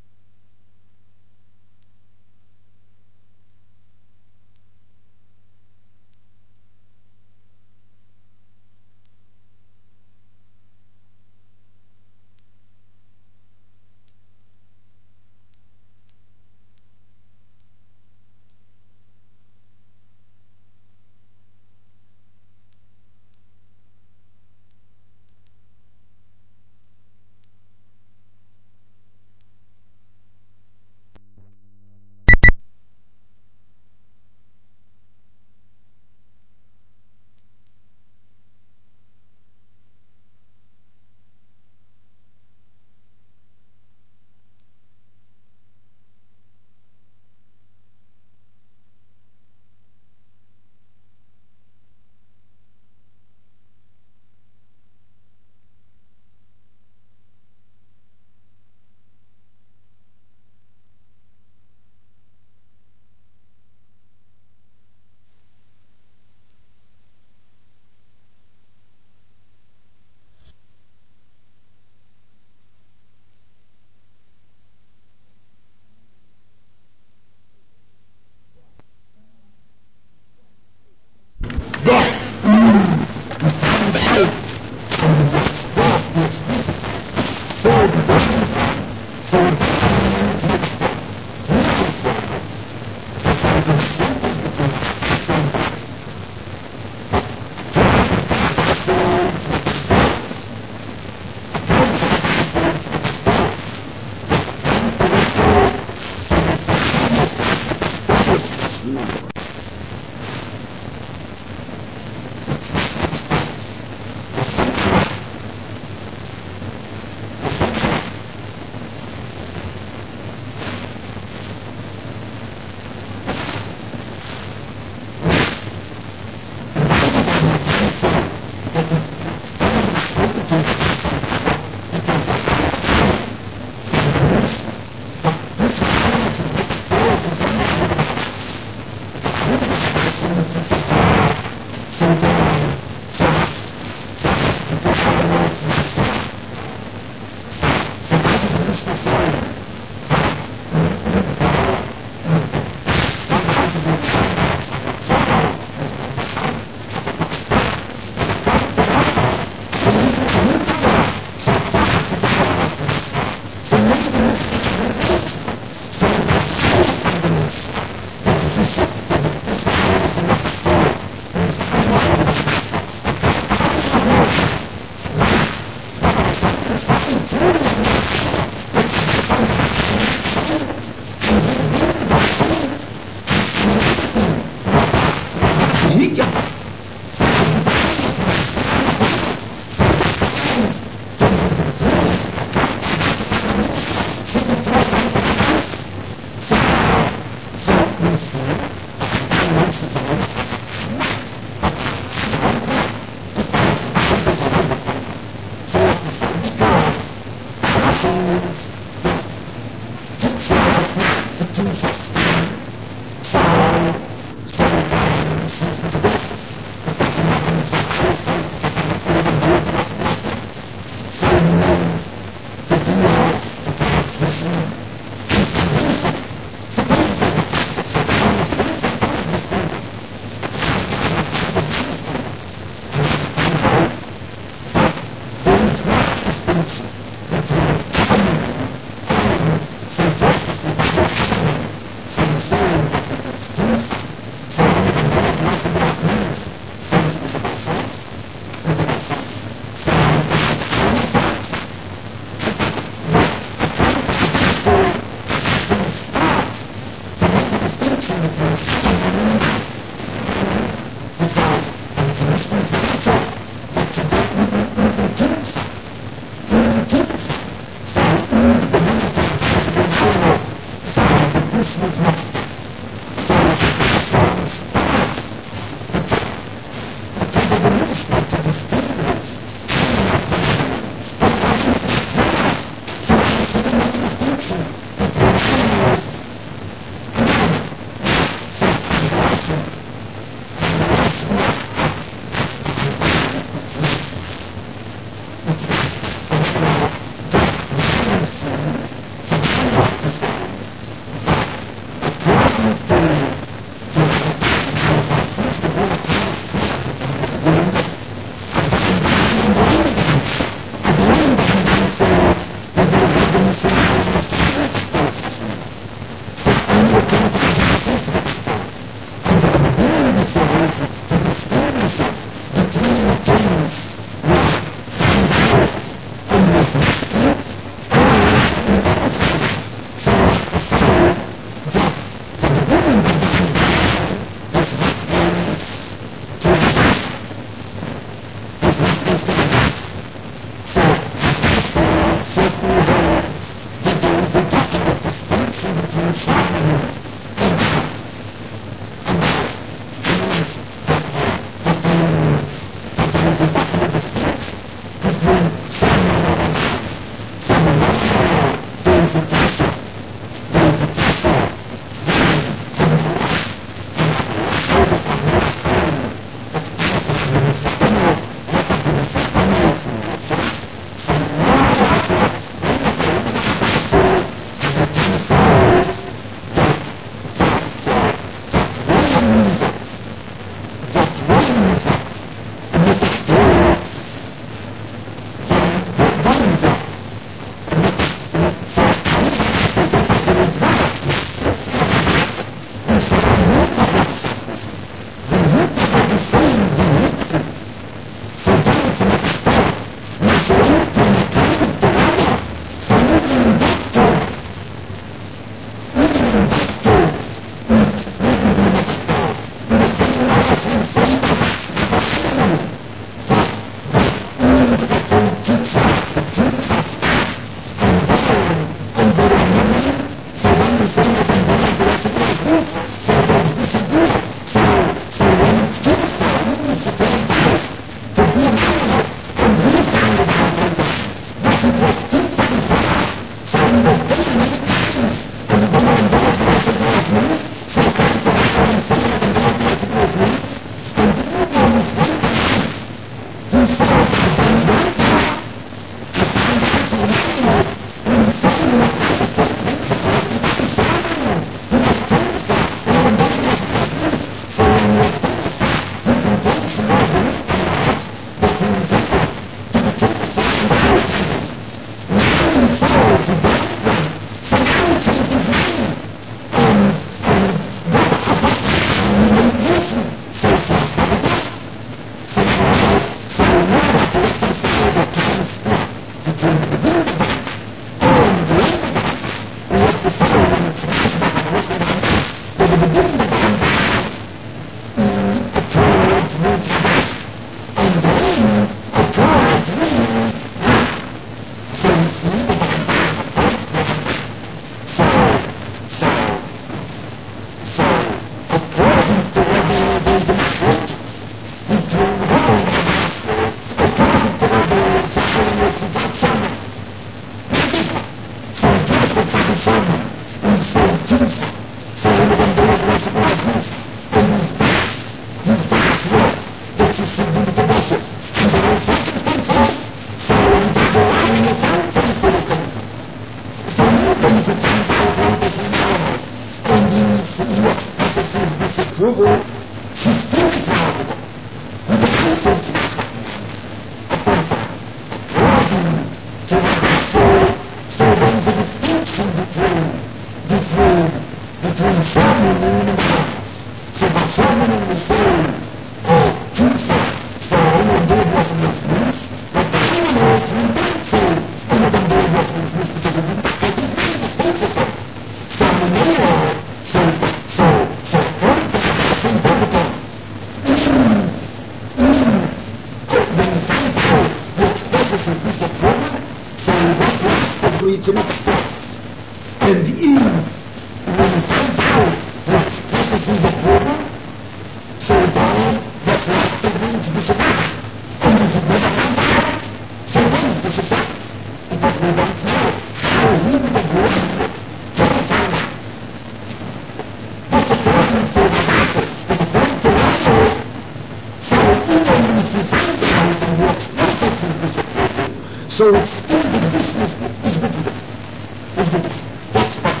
So it's still the business is good. Is good. That's what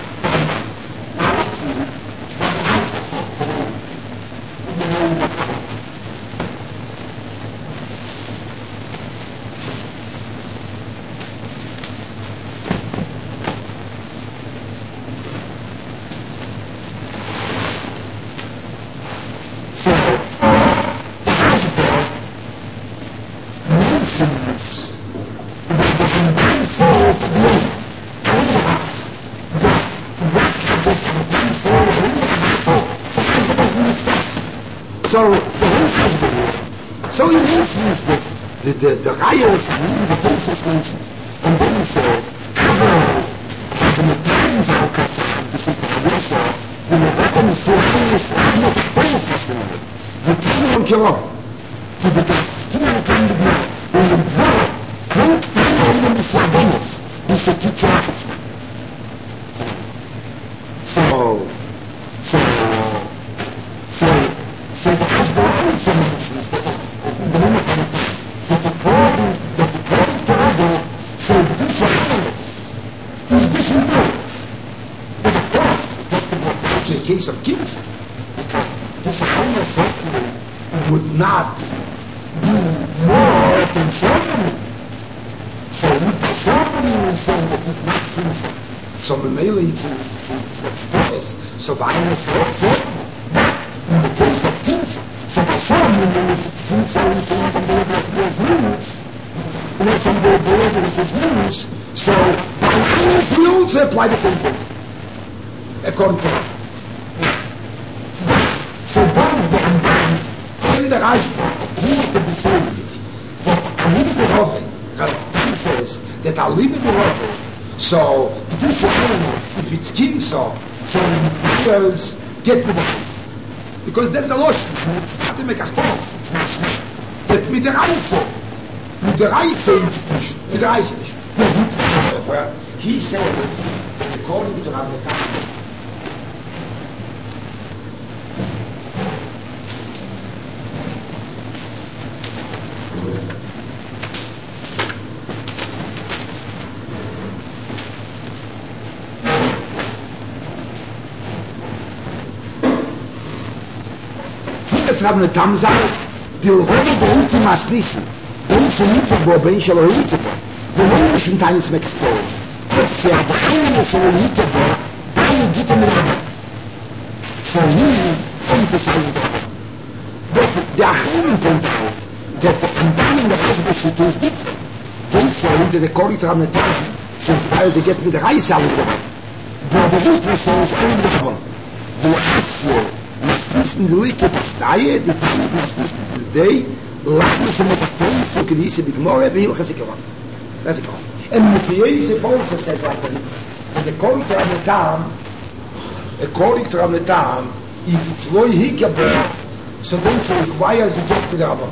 so the husband mentions So, so you use the, the, the, the riots, the consequences, and then he says, oh, the materials are concerned, the situation, the American Soviets are not experienced in it. The German killer, to the Palestinian kingdom, in the war, don't tell them before Venice, we should teach us. So, so, so, so the husband also mentions that the moment that according that according to other so this is is this new. But of course, that's the actually a case of kids, because this kind of certainly would not be more concerning. So with the certain saying that it's not kids. So mainly it's it's so by certain. In the case of kings, so the ceremony is kings are in some of the levels means, and some of the levels means, so by any fields apply the same thing, according to that. So then the Amban, in the Rashba, he is to be saved, that a little bit of it, he says, that a little bit of it, so this animals, if it's king, so, so it says, get rid of it. Because that's the loss. Not to make a stop. That with the Reise, with the Reise, with the Reise. He said, according to Rabbi Tam, es haben eine Tamsa, die Rode der Ultimas Nissen, und zu Mittelbo, bei Inschel Mittelbo, wo man nicht in Teines Mektor, das ja bei einem von Mittelbo, dann geht er mir an. Für ihn kommt es an den der Achim kommt out, der in Beinen der Ausbeschitte ist different. Das ja unter der Korridor am Tag, so weil sie geht mit der Reise alle gewonnen. Wo der Litwisse ist eingewonnen, wo Asio, wissen die Leute, die Steine, die Tante, die Idee, lachen sie mit der Ton von Krise mit Morgen, wie hilfe sie gewonnen. Das ist klar. Und mit jese Volks, das heißt weiter nicht. Und der Korridor am Tag, der Korridor am Tag, if it's very hickable, so then so requires a job to the Rabban.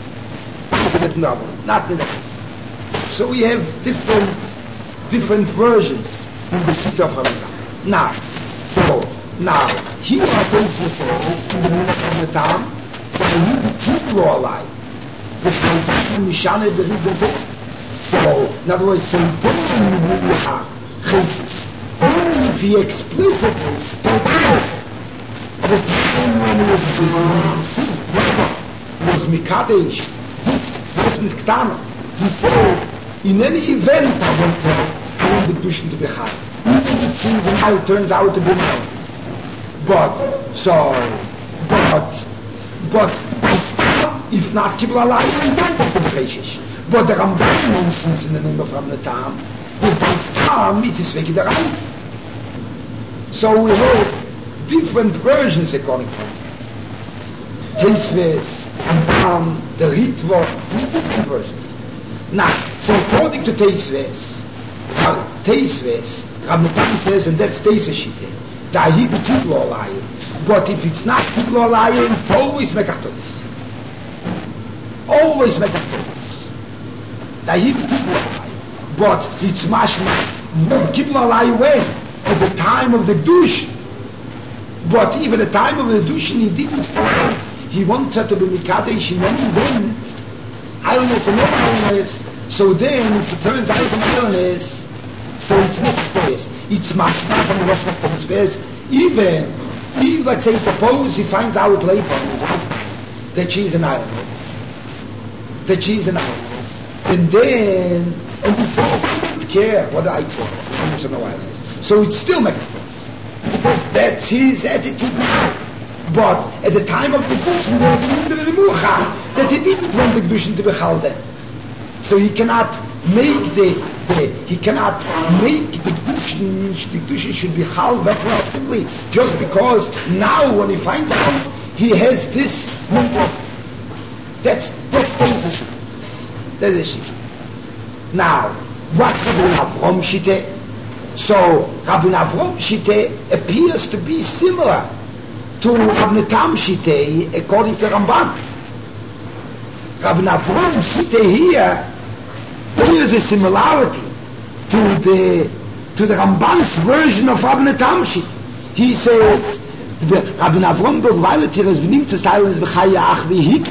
Not the So we have different different versions in the city of Ramadan. Now, so now here are those results in the middle of Ramadan that we need to keep you alive. The Ramadan Mishane the Riddle. So in other words, so don't really have cases. Only if he explicitly told us. Aber die Einwände was Mikadesh, was mit Ktana, before in any event I went to the Kedushin to Bechai. Now it turns out to be now. But, so, but, but, if not Kibbutz Alayim, then don't take the Peshish. But the Ramban nonsense in the name of Rabbeinu Tam, with this Tam, it is Veki Derai. So we have different versions according to him. Teisves, Ramban, the Ritva, different versions. Now, so according to Teisves, uh, Teisves, Rabbeinu Tam says, and that's Teisves Shite, that he be Kibbutz Alayim. But if it's not Kibbutz Alayim, it's always Mekachtois. Always Mekachtois. That he be Kibbutz Alayim. But it's mashma Kibbutz Alayim when? At the time of the Dush. But even at the time of the Dush, he didn't start. He wanted to be Mikadesh, and then he went. Islanders and islanders. So then, if it turns out from islanders, so it's not Mekachtois. It's mashma from the rest of the space. Even, even, let's say, suppose he finds out later that she's an islander. That she's an islander. And then, and before, I don't care what I care. I'm so no islanders. So it's still Mekachtois. Because that's his attitude now. But at the time of the Kedushin, there was a Mucha that he didn't want the Kedushin to be Chalden. So he cannot make the, the he cannot make the Kedushin, the Kedushin should be Chal retroactively, just because now when he finds out, he has this Mucha. That's, that's the issue. That's the issue. Now, what's Rabbi Avrom Shite? So, Rabbi Avrom Shite appears to be similar to Rabbi Tam Shite according to Ramban. Rabbi Avrom Shite here, there is a similarity to the to the Ramban's version of Rabbi Tam Shite. He says, Rabbi Avrom Bergweilet is benimmt zu silence bechaya ach vihik.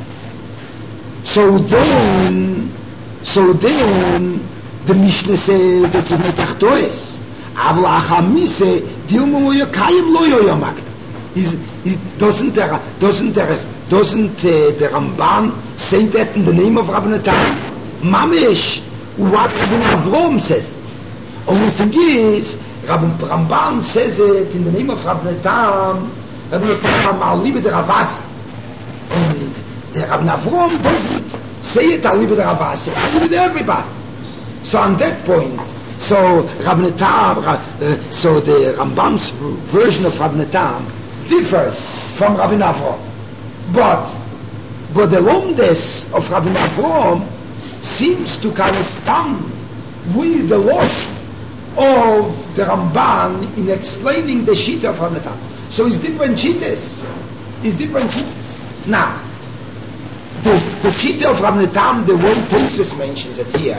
So then, so then, the Mishnah says that it's Mekachtois. Aval achamise dilmu lo yokayim lo yoyamak. Is it doesn't there doesn't there doesn't uh, the Ramban say that in the name of Rabbi Tam? Mamish, what Rabbi Avrom says it. Only thing is, Rabbi Ramban says it in the name of Rabbi Tam. Rabbi Tam al libe der Ravasi, and the Rabbi Avrom doesn't say it al libe der Ravasi. Al libe der everybody. So on that point, so Rabbi Tam, uh, so the Ramban's version of Rabbi Tam differs from Rabbi Avrom, but but the Lomdes of Rabbi Avrom seems to correspond with the loss of the Ramban in explaining the Shita of Rabbi Tam. So it's different Shitas. It's different Shitas. Now, the, the Shita of Rabbi Tam, the one Tosfos mentions it here,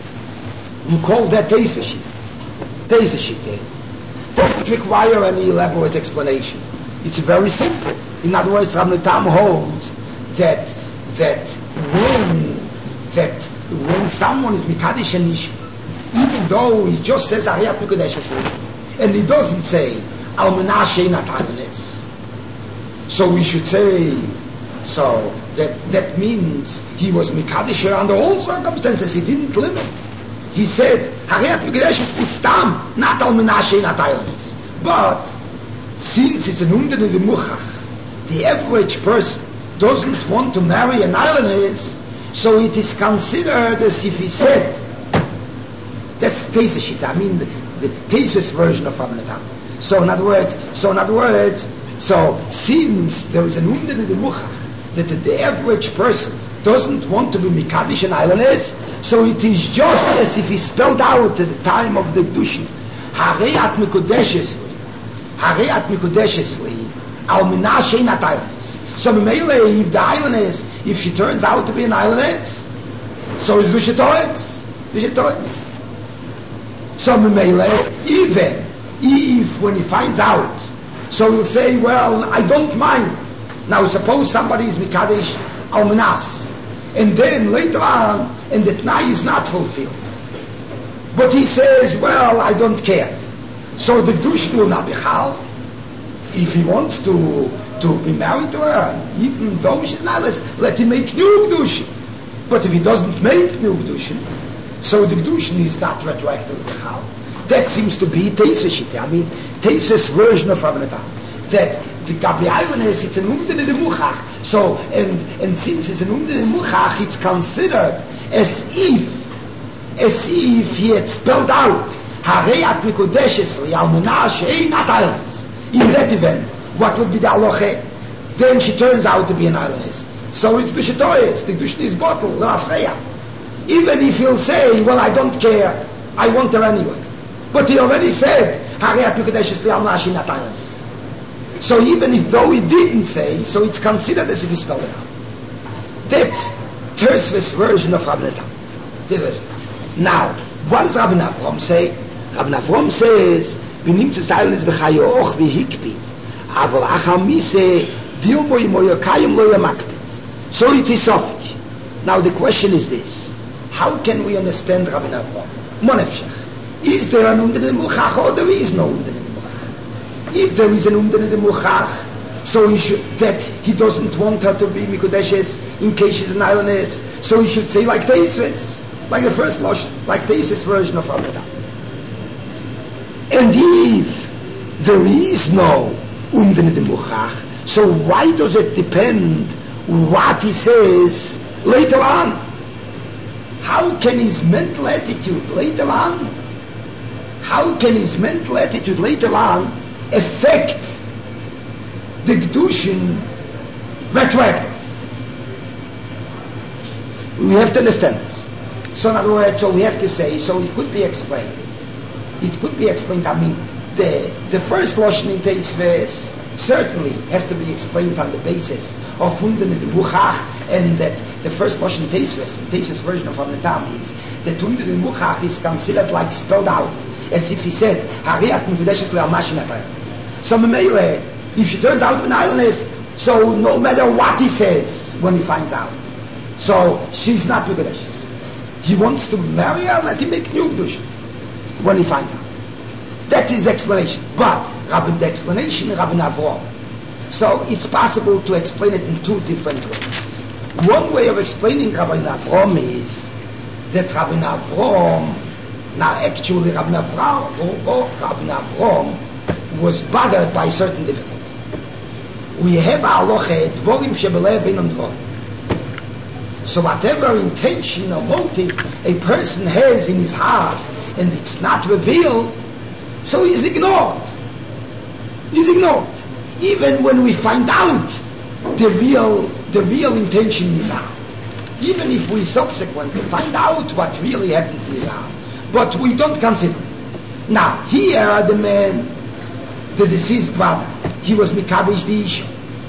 we call that Tosfos Shita. Tosfos Shita doesn't require any elaborate explanation. It's very simple. In other words, Rabbi Tam holds that that when that when someone is Mikadesh and Ish, even though he just says Ariyat Mikadesh, and he doesn't say Al Menashe Natanes, so we should say so that that means he was Mikadesh under all circumstances. He didn't limit. He said Ariyat Mikadesh is Tam, not Al Menashe Natanes, but since it's an Umden in the Muchach, the average person doesn't want to marry an islandess, so it is considered as if he said, that's Tosfos Shita, I mean the, the Tosfos version of Rabbi Tam. So in other words, so in other words, so since there is an Umden in the Muchach, that the average person doesn't want to be Mikadesh an islandess, so it is just as if he spelled out at the time of the Dushin, Harei Mekudeshes, Harei Mekudeshes Al Menashe not islandess. So Mele, if the islandess, if she turns out to be an islandess, so is Vishetoetz. Vishetoetz. So Mele, even if when he finds out, so he'll say, well, I don't mind. Now suppose somebody is Mikadesh Al Menas, and then later on, and the Tnai is not fulfilled. But he says, well, I don't care. So the Kedushin will not be Chal. If he wants to to be married to her, even though she's not, let's let him make new Kedushin. But if he doesn't make new Kedushin, so the Kedushin is not retroactive to Chal. That seems to be Tosfos Shita. I mean, Tosfos version of Rabbi Tam. that the Gabrielness, it's an umdene de muchach. So, and, and since it's an umdene de muchach, it's considered as if, as if he had spelled out, Hareat Mikudeshes li almunah she'ein at in that event, what would be the halacha? Then she turns out to be an islandess. So it's the shetoyes, the Dushni's bottle, the Afreya. Even if he'll say, well, I don't care, I want her anyway. But he already said, Hareat Mikudeshes li almunah she'ein at islandess. So even if though he didn't say, so it's considered as if he spelled it out. That's Tersves version of Rabbi Natan. Now, what does Rabbi Avram say? Rabbi Avram says, "Binim zu sein is bechayo och v'hikpit, aber acham mise dilmo imo yokayim lo yamakpit." So it is sophic. Now the question is this: how can we understand Rabbi Avram? Monefshach, is there an umdene muchach or there is no umdene muchach? If there is an umdene muchach, so he should that he doesn't want her to be mikudeshes in case she's an islandess, so he should say like Teisves, like the first losh, like Teisves version of Rabbi. And if there is no umdene de muchach, so why does it depend what he says later on? How can his mental attitude later on, how can his mental attitude later on affect the Kedushin retroactive? We have to understand this. So in other words, so we have to say, so it could be explained. It could be explained, I mean, the the first Lashon in Teisves certainly has to be explained on the basis of Umdene de Muchach, and that the first Lashon in Teisves, the Teisves version of Amnetam, is that Umdene de Muchach is considered like spelled out, as if he said, Hareat Mikudeshes le'almash in at So Memele, if she turns out to be an islandess, so no matter what he says when he finds out, so she's not Mikudeshes. He wants to marry her, let him make new Kedushin when he finds out. That is the explanation. But Rabbi, the explanation Rabbi Avram. So it's possible to explain it in two different ways. One way of explaining Rabbi Avram is that Rabbi Avram, now actually Rabbi Avram, or, or Rabbi Avram was bothered by certain difficulty. We have a halacha, dvorim shebelev einam dvorim. So whatever intention or motive a person has in his heart, and it's not revealed, so he's ignored. He's ignored. Even when we find out the real, the real intention in his heart. Even if we subsequently find out what really happened in his heart. But we don't consider it. Now, here the man, the deceased brother, he was Mikadesh the Isha.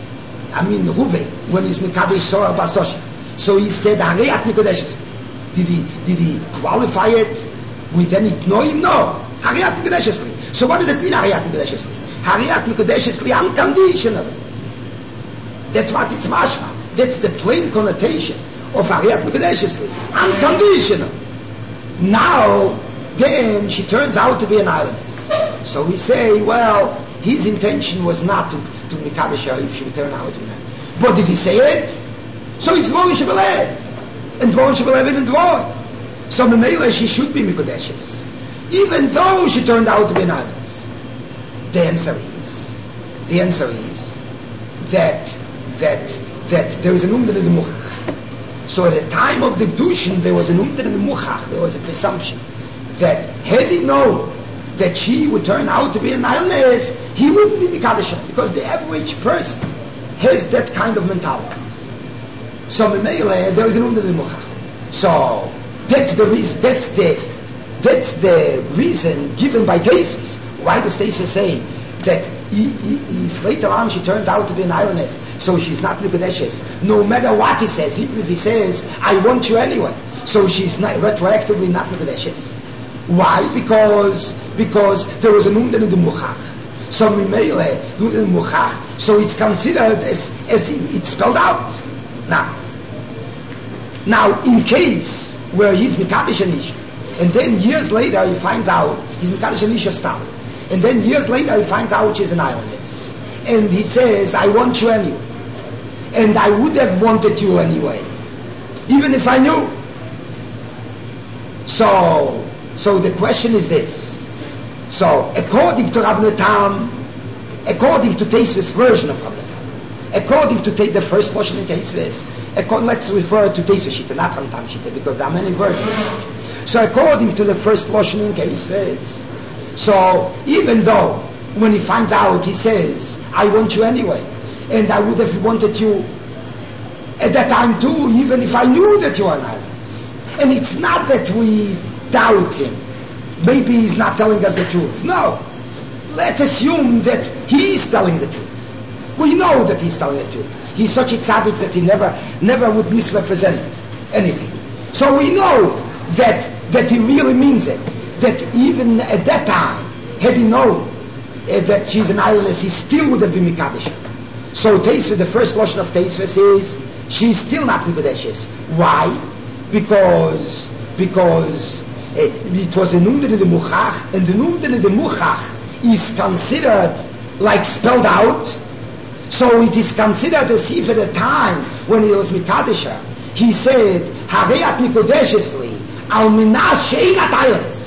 I mean, Ruben, when he's Mikadesh Sorah Basosha. So he said, Hareat Mikudeshes. Did he, did he qualify it with any Gnoim? No. Hareat Mikudeshes. So what does it mean, Hareat Mikudeshes? Hareat Mikudeshes unconditionally. That's what it's mashma. That's the plain connotation of Hareat Mikudeshes. Unconditional. Now, then she turns out to be an islandess. So we say, well, his intention was not to, to Mikadesh her if she would turn out to be an islandess. But did he say it? So it's Dvorim Shebelev. And Dvorim Shebelev and Dvorim. So Memele, she should be Mikudeshes. Even though she turned out to be an islandess. The answer is, the answer is that, that, that there is an Umdene de Muchach. So at the time of the Kedushin, there was an Umdene de Muchach. There was a presumption that had he known that she would turn out to be an islandess, he wouldn't be Mikadesh, because the average person has that kind of mentality. So Memele, there is an Umdene de Muchach. So that's the reason. That's the that's the reason given by Teisves. Why does Teisves say that if later on she turns out to be an islandess, so she's not Mikudeshes, no matter what he says, even if he says, I want you anyway, so she's not, retroactively not Mikudeshes. Why? Because because there was an Umdene de Muchach. So Memele, Umdene de Muchach. So it's considered as as it's spelled out. Now, now in case where he's Mikadesh and Isha, and then years later he finds out he's Mikadesh and Isha stop, and then years later he finds out she's an islandess, and he says, I want you anyway, and I would have wanted you anyway, even if I knew. So, so the question is this. So, according to Rabbi Tam, according to Tosfos' version of Rabbeinu Tam, according to the first portion in Tosfos, let's refer to Tosfos Shita, not Rabbeinu Tam Shita, because there are many versions. So according to the first portion in Tosfos, so even though when he finds out, he says, I want you anyway, and I would have wanted you at that time too, even if I knew that you are an islandess. And it's not that we doubt him. Maybe he's not telling us the truth. No. Let's assume that he is telling the truth. We know that he's telling the truth. He's such a tzaddik that he never, never would misrepresent anything. So we know that, that he really means it. That even at that time, had he known uh, that she's an islandess, he still would have been Mikadosh. So Tosfos, the first lashon of Tosfos is, she's still not Mikudeshes. Why? Because, because uh, it was a numden in the Muchach, and the numden in the Muchach is considered like spelled out. So it is considered as if at the time when he was Mikadesha, he said, Hareat Mikudeshesli, Al Minas Sheinat Islands.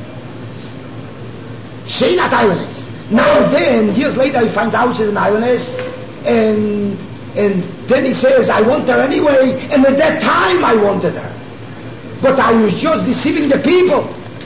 Sheinat Islands. Now then, years later he finds out she's an islandess, and and then he says, I want her anyway, and at that time I wanted her. But I was just deceiving the people.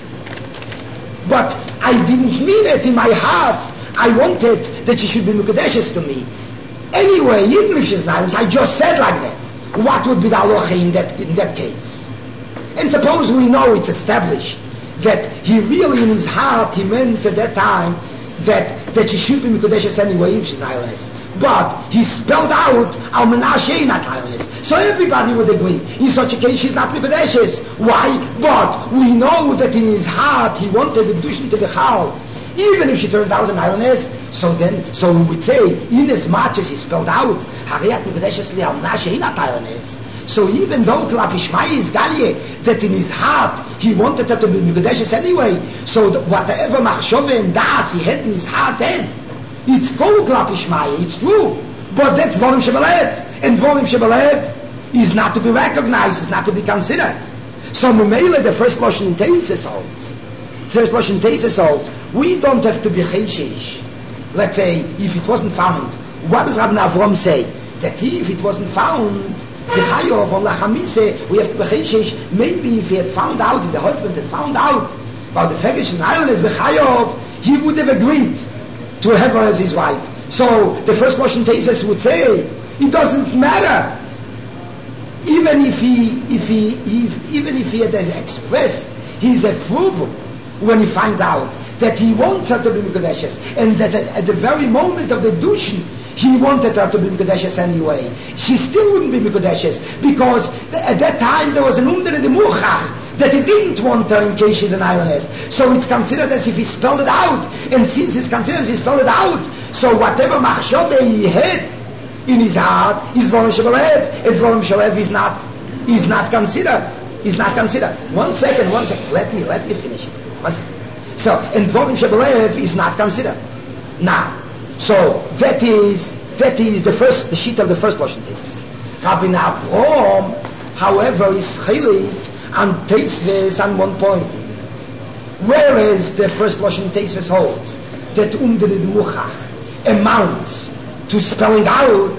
But I didn't mean it in my heart. I wanted that she should be Mukadeshes to me. Anyway, even if she's an islandess, I just said like that. What would be the halacha in that, in that case? And suppose we know it's established that he really in his heart, he meant at that time that, that she should be Mikudeshes anyway if she's an islandess. But he spelled out Al Menashe not islandess. So everybody would agree. In such a case she's not Mikudeshes. Why? But we know that in his heart he wanted the Kedushin to be Chal. Even if she turns out an islandess, so then, so we would say, in as much as he spelled out Hariat Mikudeshes li Al Menashe not islandess. So even though Klap Ishmael is Galye, that in his heart he wanted her to be Mikudeshes anyway, so whatever Machshove and Das he had in his heart then, it's called Klap Ishmael, it's true. But that's Dvorim Shebelev. And Dvorim Shebelev is not to be recognized, is not to be considered. So Memele, the first Lashon in Tosfos holds. First Lashon in Tosfos holds. We don't have to be Cheshish. Let's say, if it wasn't found. What does Rabbi Avram say? That if it wasn't found, we have to be Cheshish. Maybe if he had found out, if the husband had found out about the Fegesh and islandess, he would have agreed to have her as his wife. So the first Lashon Tosfos would say, it doesn't matter. Even if he, if he, if, even if he had expressed his approval when he finds out that he wants her to be Mikudeshes, and that at, at the very moment of the Dushin, he wanted her to be Mikudeshes anyway, she still wouldn't be Mikudeshes, because th- at that time there was an under in the Muchach, that he didn't want her in case she's an islandess. So it's considered as if he spelled it out. And since it's considered as he spelled it out, so whatever machshove he had in his heart is Dvorim Shebelev. And Dvorim Shebelev is not, is not considered. Is not considered. One second, one second. Let me, let me finish it. One second. So, and Dvorim Shebelev is not considered. Now, so that is, that is the first, the sheet of the first Lashon Tosfos. Rabbi Avram, however, is chilek and Tosfos on one point. Whereas the first Lashon Tosfos holds that Umdrid Muchach amounts to spelling out,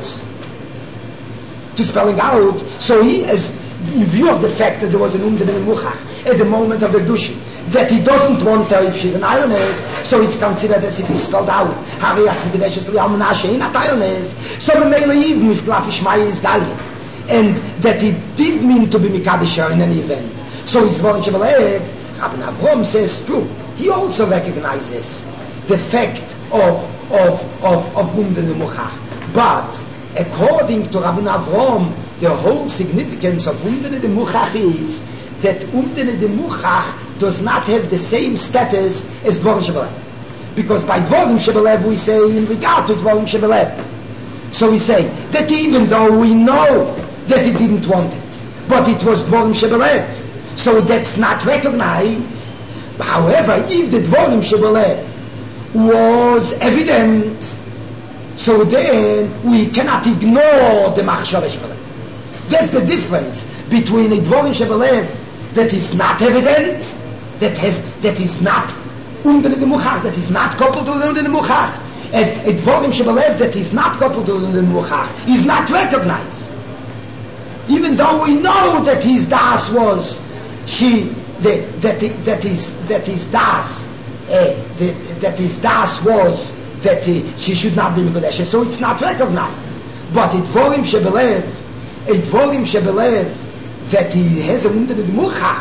to spelling out, so he is, in view of the fact that there was an Umdrid Muchach at the moment of the Dushin, that he doesn't want her if she's an islandess, so it's considered as if he spelled out Hariach Mikudeshes li Al Menashe not islandess. So the even if Klaf Ishmael is Galia, and that he did mean to be Mikadesha in any event. So his Dvorim Shebelev, Rabbi Avram says true. He also recognizes the fact of of of of Umden Muchach. But according to Rabbi Avram, the whole significance of Umden Muchach is that Umden Muchach does not have the same status as Dvorim Shebelev. Because by Dvorim Shebelev we say in regard to Dvorim Shebelev. So we say that even though we know that he didn't want it, but it was Dvorim Shebelev, so that's not recognized. However, if the Dvorim Shebelev was evident, so then we cannot ignore the Machshava Shebelev. That's the difference between a Dvorim Shebelev that is not evident, that has, that is not under the Muchach, that is not coupled to under the Muchach, a dvorim shebelev that is not coupled to the muchach, is not recognized. Even though we know that his das was, she, the, that, that is, that his das, uh, the, that his das was, that he, she should not be Mikudesh, so it's not recognized. But it dvorim shebelev, it dvorim shebelev, that he has a under the muchach,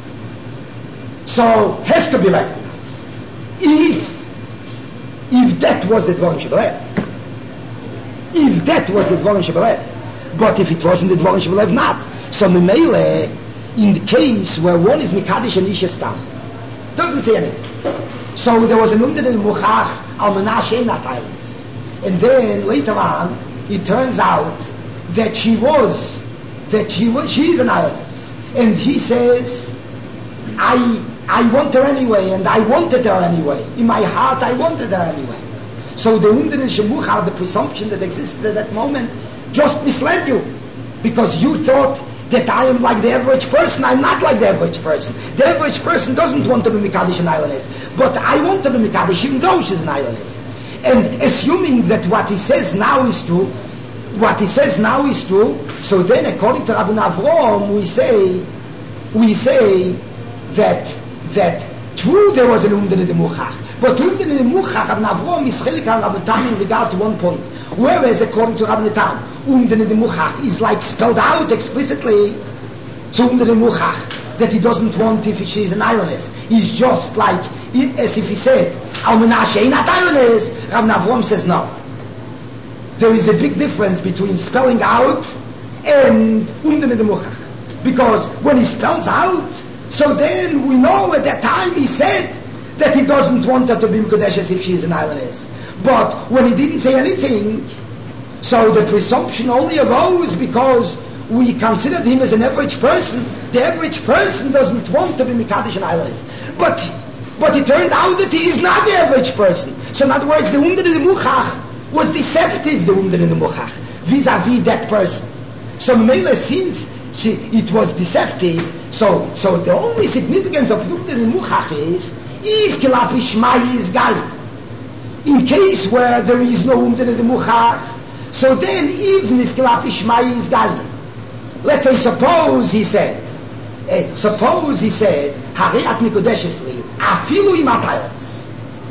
so has to be recognized. If, if that was the dvorim shebelev, if that was the dvorim shebelev, but if it wasn't the dvorim shebelev, not. So memele, in the case where one is Mikadosh and Isha Stam, doesn't say anything. So there was an under the muchach al menashe not islands, and then later on it turns out that she was, that she was, she's an islandess, and he says, I, I want her anyway, and I wanted her anyway. In my heart, I wanted her anyway. So the under the shemucha, the presumption that existed at that moment, just misled you, because you thought that I am like the average person. I'm not like the average person. The average person doesn't want to be Mikadosh and islandess, but I want to be Mikadosh even though she's an islandess. And assuming that what he says now is true, what he says now is true, so then according to Rabbi Avrom, we say, we say that, that true there was an under the muchach, but under the muchach, Rabbi Avrom is chelik on Rabbi Tam in regard to one point, whereas according to Rabbi Tam, under the muchach is like spelled out explicitly, so under the muchach, that he doesn't want if she is an islandess, he's just like, as if he said, Al Menashe not islandess, Rabbi Avrom says no. There is a big difference between spelling out and under the muchach. Because when he spells out, so then we know at that time he said that he doesn't want her to be Mikudesh as if she is an islandess. But when he didn't say anything, so the presumption only arose because we considered him as an average person. The average person doesn't want to be Mikadosh and islandess. But, but it turned out that he is not the average person. So in other words, the under the muchach was deceptive, the under the muchach, vis-a-vis that person. So Mela, since she, it was deceptive, so so the only significance of under the muchach is if Kilaf Ishmael is gali. In case where there is no under the muchach, so then even if Kilaf Ishmael is gali, let's say suppose he said, uh, suppose he said, Hariat Mikodeshes li, afilu imatayos,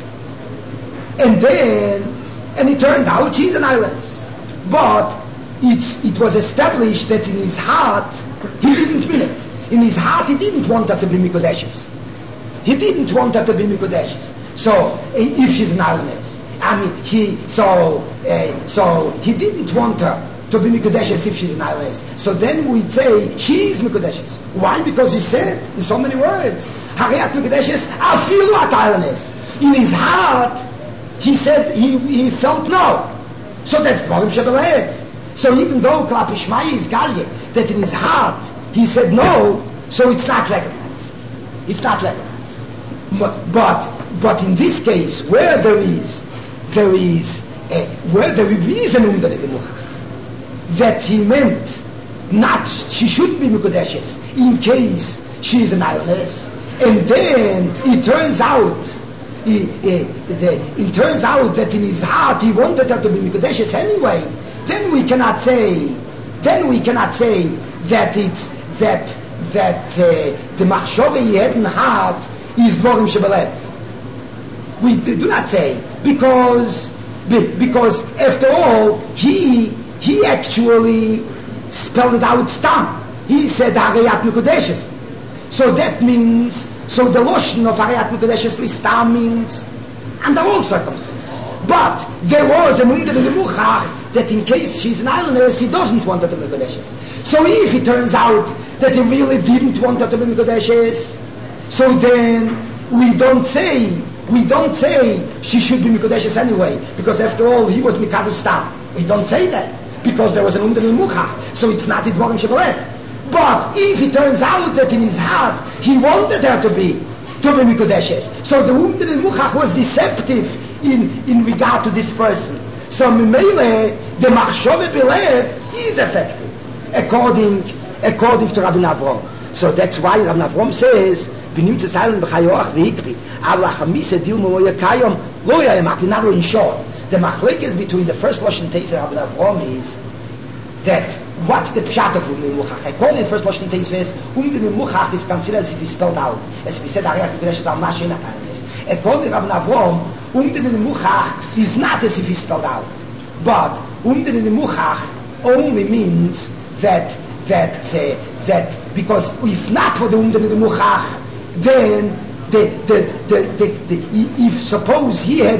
and then and it turned out she's an islandess. But it's, it was established that in his heart, he didn't mean it. In his heart, he didn't want her to be Mikodeshes. He didn't want her to be Mikodeshes. So, if she's an islandess, I mean, she, so, uh, so he didn't want her to be Mikodeshes if she's an islandess. So then we'd say, she is Mikodeshes. Why? Because he said, in so many words, Hariat Mikodeshes, afilu at islandess. In his heart, he said, he, he felt no. So that's Dvorim Shebelev. So even though Klap Ishmael is Galye, that in his heart he said no, so it's not recognized. It's not recognized. But, but in this case, where there is, there is, a, where there is an under the muchach, that he meant not, she should be Mikodeshes in case she is an islandess, and then it turns out, He, he, the, it turns out that in his heart he wanted her to be Mikodeshes anyway, then we cannot say, then we cannot say that it's, that, that uh, the machshove he had in heart is Dvorim Shebelev. We do not say, because, because after all, he, he actually spelled it out stam. He said, Hariat Mikodeshes. So that means, so the lotion of Hariat Mikodeshes Listam means under all circumstances. But there was an under the muchach that in case she's an islandess, he doesn't want her to be Mikodeshes. So if it turns out that he really didn't want her to be Mikodeshes, so then we don't say, we don't say she should be Mikodeshes anyway, because after all he was Mikadosh Stam. We don't say that, because there was an under the muchach, so it's not Dvorim Shebelev. But if it turns out that in his heart he wanted her to be to be Mikodeshes, so the under the muchach was deceptive in, in regard to this person. So Mimele, the machshove belev is effective according according to Rabbi Avrom. So that's why Rabbi Avrom says, "B'nimtze silent b'chayoach v'hikri, avla chamise dilmo lo yakayom lo yayim." In short, the machlekes between the first Lashon Teisves and Rabbi Avram is that what's the pshat of Umdin Muchach? According to the first Lashon Teisves, Umdin Muchach is considered as if he spelled out, as we said, Ariach Kodesh Al Mashe Natanis. According to Rabbi Avram, Umdin Muchach is not as if he spelled out, but Umdin Muchach only means that that uh, that because if not for the Umdin Muchach, then the the the, the, the, the if suppose he had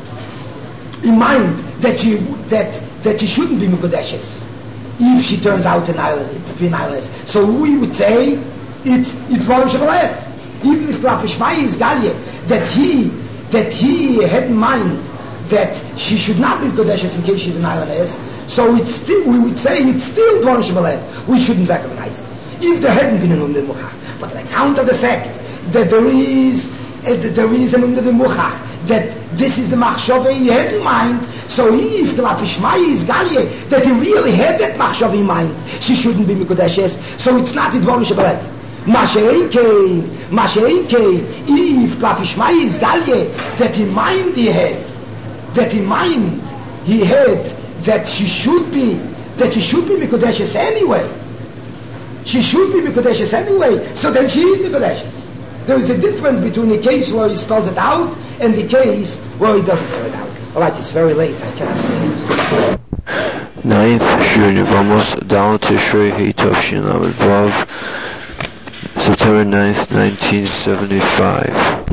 in mind that she that that she shouldn't be Mekudeshes if she turns out an island to be an islandess, so we would say it's it's Varim Shemaleh. Even if Rav Ishmael is Galia, that he that he had in mind that she should not be Mekudeshes in case she's an islandess, so it's still we would say it's still Varim Shemaleh. We shouldn't recognize it if there hadn't been an Umdin Muchach. But on account of the fact that there is uh, that there is an Umdin Muchach, that this is the machshava he had in mind, so he, if the Rav Ishmael is Galia, that he really had that machshava in mind, she shouldn't be Mekudeshes, so it's not Dvarim Shemaleh. Masha'enkein, Masha'enkein, if Rav Ishmael is Galia, that in mind he had, that in mind he had that she should be, that she should be Mekudeshes anyway. She should be Mekudeshes anyway, so then she is Mekudeshes. There is a difference between the case where he spells it out and the case where he doesn't spell it out. Alright, it's very late, I cannot say. Ninth Shuri, vamos down to Shuri Hitov Shin Lamed Vav, September ninth, nineteen seventy-five.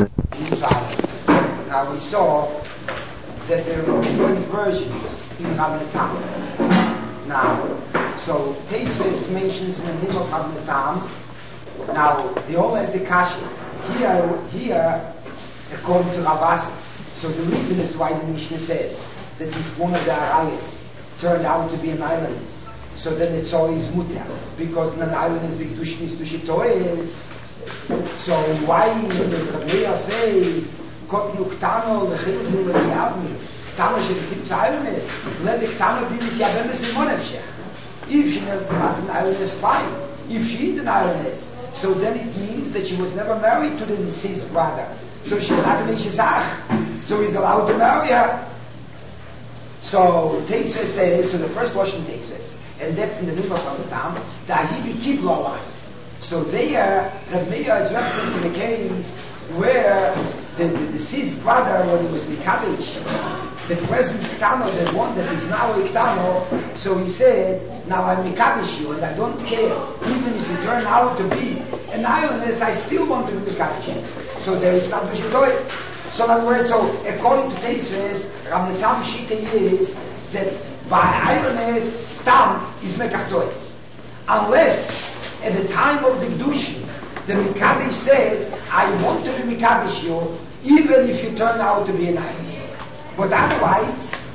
Now we saw that there are different versions in Rabbeinu Tam. Now, so Teisves mentions in the name of Rabbeinu Tam. Now, the all has the kasha. Here, here, according to Ravasi. So the reason is why the Mishnah says that if one of the Arayas turned out to be an islandess, so then it's always mutter, because an islandess the kedushin is dushitoes. So why does the Rebbeinu say kot nuktano lechilzim le'yavni ktano shekitim tzaylones let the ktano be misyabemes in monevshech? If she never not an islandess, fine. If she is an islandess, so then it means that she was never married to the deceased brother. So she's not an Ishizach. So he's allowed to marry her. So Teisves says, so the first Lashon Teisves, and that's in the name of Rabbeinu Tam, that he be kibla alive. So there, Reb Meir is referencing the case where the, the deceased brother, when he was Mikadosh, the present Ktano, the one that is now a Ktano, so he said, now I Mikadosh you and I don't care, even if you turn out to be an islandess, I still want to be Mikadosh. So there it's not B'shitois. So in other words, so according to Teisves, Rabbeinu Tam Shita is that by islandess, Stam is Mekachtois. Unless at the time of the Kedushin, the Mikadosh said, I want to be Mikadosh you, even if you turn out to be an islandess. But otherwise,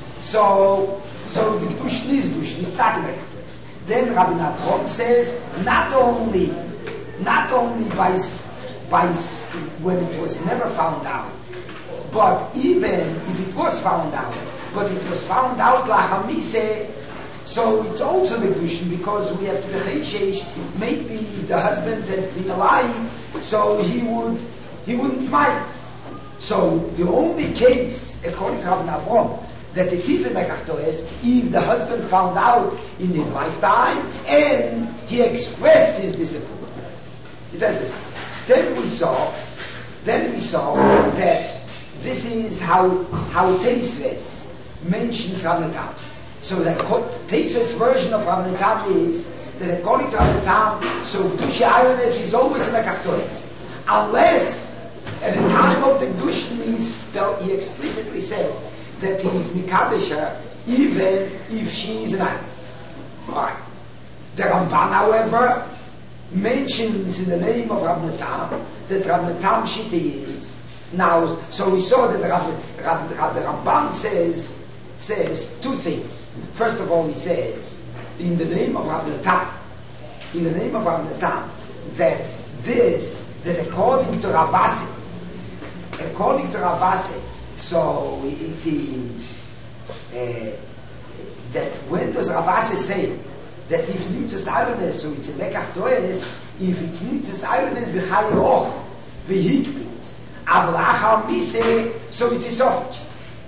so so the Kedushin is Kedushin, it's not Mekachtois. Then Rabbi Avram says, not only, not only by by when it was never found out, but even if it was found out, but it was found out lachamise, so it's also the Kedushin, because we have to be cheshesh. Maybe the husband had been alive, so he would he wouldn't mind. So the only case, according to Rabbi Avram, that it is a mekachtoes if the husband found out in his lifetime and he expressed his disapproval. It has this. Then we saw, then we saw that this is how how Teisves mentions Rabbeinu Tam. So the Teisves version of Rabbeinu Tam is that according to Rabbeinu Tam, so Kedusha islandess is always a mekachtoes, unless at the time of the Kedushin he spelled, he explicitly said that he is Mikadesha even if she is an islandess. Right. The Ramban, however, mentions in the name of Rabbeinu Tam that Rabbeinu Tam Shita is now. So we saw that the, Rab, Rab, Rab, the Ramban says says two things. First of all, he says in the name of Rabbeinu Tam, in the name of Rabbeinu Tam, that this that according to Ravasi, according to Ravasi, so it is uh, that when does Ravasi say that if nimtzes islandess, so it's a mekach toes, if it's nimtzes islandess b'chay och v'hikbit, aber achar mise, so it's a soch.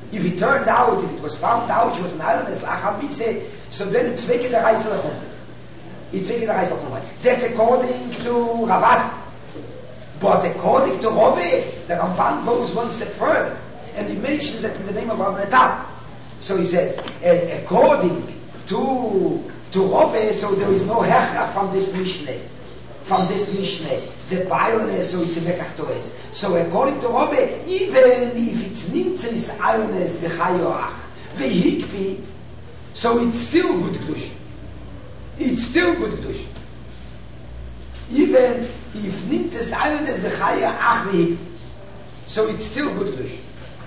If it turned out, if it was found out she was an islandess, so then it's veke the reise lechum. It's veke the reise lechum. That's according to Ravasi. But according to Robe, the Ramban goes one step further, and he mentions it in the name of Rabbi Natan. So he says, uh, according to to Robe, so there is no hechra from this Mishnah, from this Mishnah, the violence, so it's a mekach toes. So according to Robe, even if it's nimtzis violence b'chayoach, v'hikpit, so it's still good kedusha. It's still good kedusha. Even if nimtzis violence b'chayoach v'hikpit, so it's still good kedusha.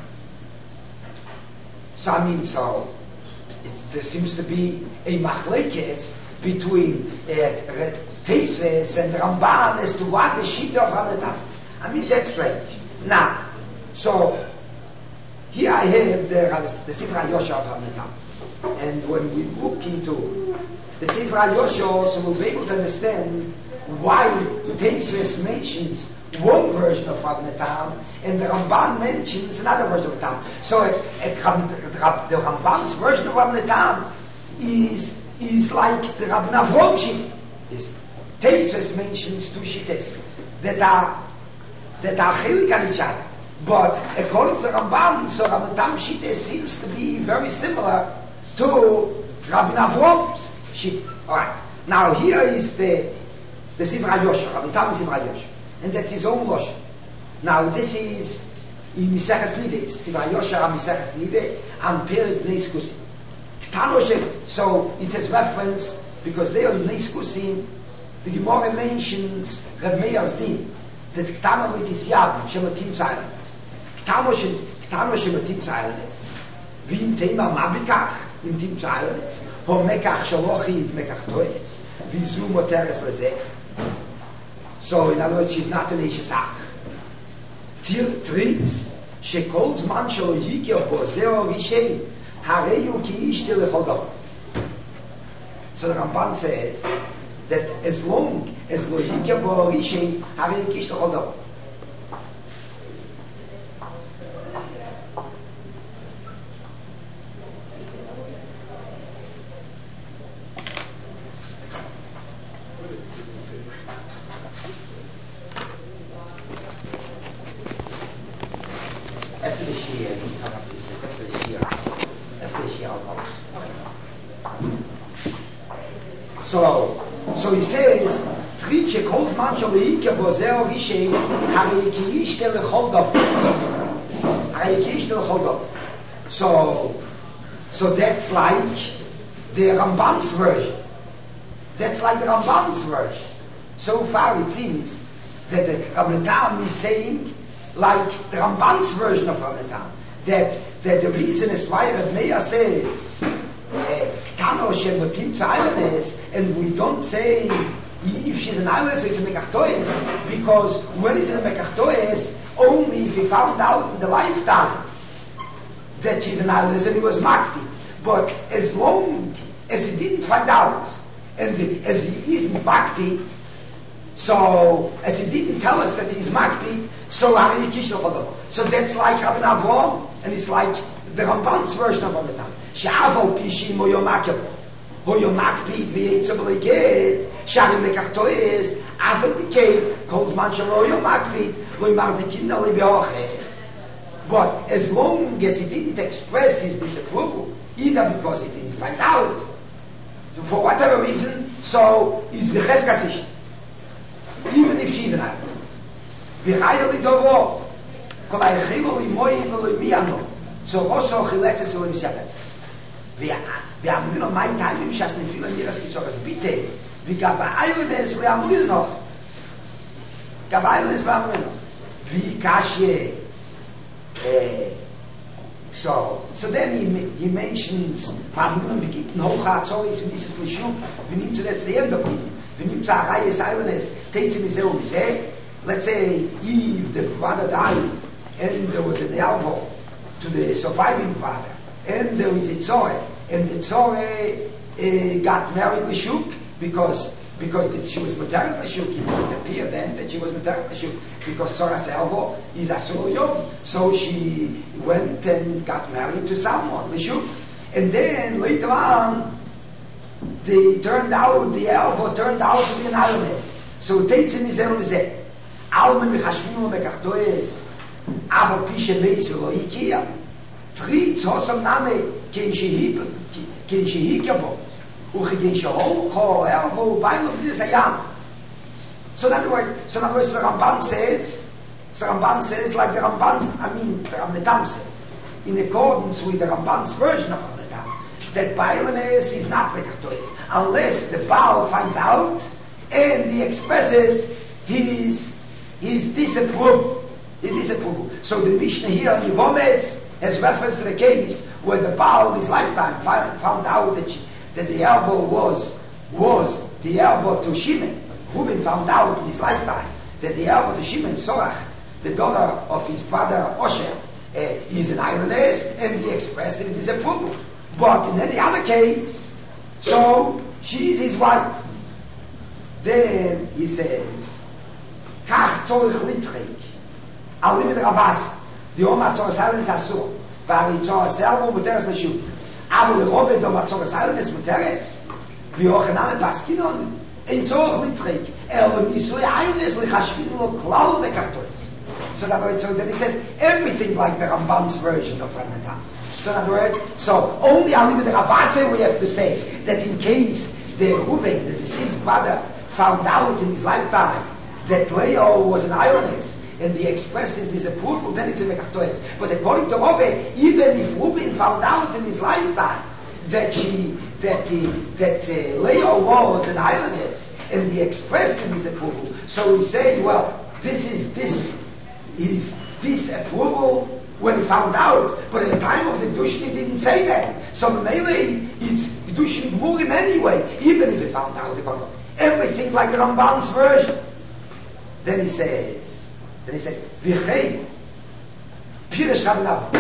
So I mean, so it, there seems to be a machlekes between uh, Teisves and Ramban as to what the shita of Ramban. I mean, that's strange. Now, so here I have the, the Sefer HaYosha of Ramban. And when we look into the Sefer HaYosha, so we'll be able to understand why Teisves mentions one version of Ramban and the Ramban mentions another version of Ramban. So at, at, at, the Ramban's version of Ramban is is like the Rabbi Avraham shita. Is Teisves mentions two shitas that are that are chelik on each other. But according to the Ramban, so Rabbi Tam shita seems to be very similar to Rabbi Avraham's shita. All right. Now here is the the Sefer HaYosha, Rabbi Tam Sefer HaYosha, and that's his own lashon. Now this is in Maseches Nideh, Sefer HaYosha Maseches Nideh, and Perek Bnei Skusim. So it has reference because they are in Bnei Skusim. The Gemara mentions Reb Meir's din that Ktano Litis Yavim Shematim Tzailanes. Ktano Shematim Tzailanes. V'im Teima Mabikach im Tim Tzailanes. Ho Mekach Shalochi Mekach Toes. V'zu Moteres Lezeh. So in other words, she's not an Eishesach. Tir Tritz Shekol Zman Shalo Yikir Bozeo Rishem Hareyu Ki Ishtir Lechodom. So the Ramban says that as long as lo hikya bo rishin hareyu ki ishtir lechodom. After the Shia, he come up with it. After the Shia, after the Shia, I'll come. So, so he says, Triche kol man shel yikeh bo zeh rishem, harei ki ishter lechol dov. Harei ki ishter lechol dov. So, so that's like the Ramban's version. That's like the Ramban's version. So far it seems that the Rabbi Tam is saying like the Ramban's version of Rabbi Tam. That, that the reason is why Reb Meir says Ktano Shematim Tzailanes, and we don't say if she's an island, so it's a Mekach Toes, because when it's a Mekach Toes, only if he found out in the lifetime that she's an island and he was makpid. But as long as he didn't find out, and as he isn't makpid, so as he didn't tell us that he's makpid, so so that's like Rabbi Avraham, and it's like the Ramban's version of Rabbi Tam. She'avo pishim o yomakeb, ho yomakpid v'yitzabel eged, sharim lekach toes, avel b'kei, kol zman shelo yomakpid, lo yimar zekinna li be'oche. But as long as he didn't express his disapproval, either because he didn't find out, so for whatever reason, so he's b'cheskas ish, even if she's an islandess. V'chayel li dovo, kol ha'echilo li moyim lo miano, so rosso chiletzes lo imsebet. ואמרו לו, מה איתנו שאז נפיל על ירס קיצור? אז ביטה, וגבאיונס ואמרו לו, גבאיונס ואמרו לו, ויקשיה. So, so then he, he mentions, ואמרו, וגיבן הוכה הצוריס וניסס לשוק, ונמצא לצליהם דוקים, ונמצא הרעי סיונס, תצא מזה ומזה. Let's say, if the brother died, and there was an elbow to the surviving brother, and there is a tzore, and the tzore uh, got married Lishuk because because that she was Muteres Lashuk, it would appear then that she was Muteres Lashuk, because Soras Elvo is Asur Yom. So she went and got married to someone, Lashuk. And then later on, they turned out, the Elvo turned out to be an Almes. So Teitzim is Elmze. Almen Michashvinu Mekachtoes, aber Pishe Beitzel Loikia. Fritz Hossam Name, Ken Shehib, Ken Shehikabo. So in other words, so in other words, the Ramban says, so Ramban says, like the Ramban, I mean, the Ramnetam says, in accordance with the Ramban's version of Ramnetam, that Bailanes is not Mekachtoes, unless the Baal finds out and he expresses his his disapproval. His disapproval. So the Mishnah here in Yevomes has reference to the case where the Baal in his lifetime found out that she, that the elbow was was the elbow to Shimon. Reuben found out in his lifetime that the elbow to Shimon, Sorach, the daughter of his father Osher, uh, is an ironess, and he expressed his disapproval. But in any other case, so she is his wife. Then he says, Kach tzorich litrek, al limit ravas, the oma tzorich silence asur, vari tzorich selvo muteres l'shuk. אבל לרובד או מצור הסיילנס מותרס ויוחנן פסקינון אין צורך מתריק אלא ניסוי איינס לחשבינו לו כלל מקחתוס. So in other words, so then he says everything like the Ramban's version of Ramnetam. So in other words, so only only with the Ravase we have to say that in case the Reuben, the deceased brother, found out in his lifetime that Leo was an Ionis, and he expressed his disapproval, then it's in the Mekachtoes. But according to Rove, even if Reuben found out in his lifetime that he, that he, that uh, Leo was an Ionis, and he expressed his disapproval, so he said, well, this is this is disapproval when he found out, but at the time of the Kedushin he didn't say that. So mainly it's Kedushin Murim anyway, even if he found out. Everything like the Ramban's version. Then he says. Then he says, Vichei, Pirish Rabnava.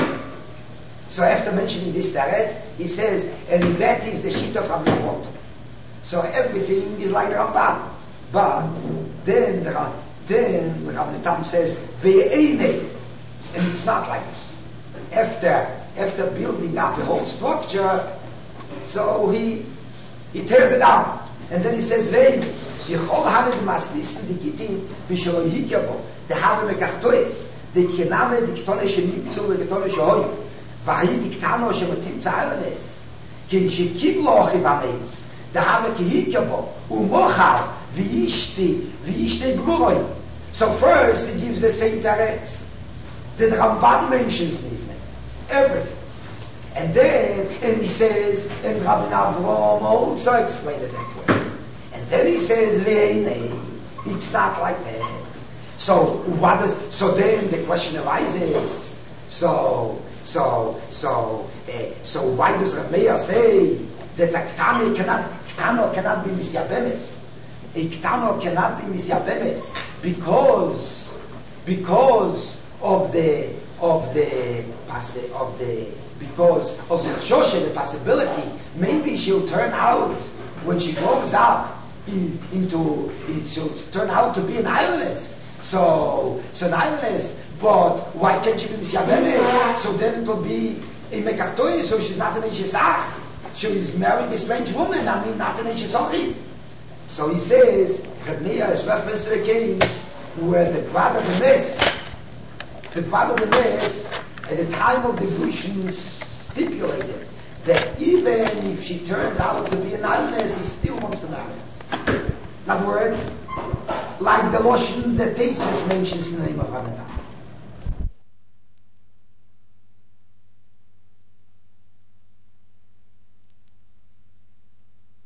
So after mentioning this Daret, he says, and that is the sheet of Rabnava. So everything is like Ramban. But then the then the Rabnetam says, Ve'einei, and it's not like that. After after building up a whole structure, so he he tears it down. And then he says, Ve'einei. Yichol hanet masnissen di gitin b'shelo hikabo the have mekachtoes the kiname di ktone shenimtzu ve ktone shoy vahi di ktano shematim tzayles kin shekiblo achivames the have kihikabo umochal v'ishti v'ishti gmuroy. So first he gives the same tarets that Ramban mentions in his name, everything, and then and he says, and Rabbi Avraham also explained it that way. And then he says, it's not like that. So what does? So then the question arises. So so so uh, so why does Rav Meir say that a ktano cannot ktano cannot be misyabemes? A ktano cannot be misyabemes because because of the of the of the because of the choshe, the possibility maybe she'll turn out when she grows up in, into it should turn out to be an islandess. So so an islandess, but why can't she be misyabemes? So then it will be a mekachtoy, so she's not an ishesach. She is marrying a strange woman, I mean not an ishesachim. So he says, Rav Meir is reference to the case where the brother Benes, the brother Benes, at the time of the Grecians stipulated that even if she turns out to be an islandess, he still wants to marry her. In other words, like the Loshen that Tesis mentions in the name of Ramadan.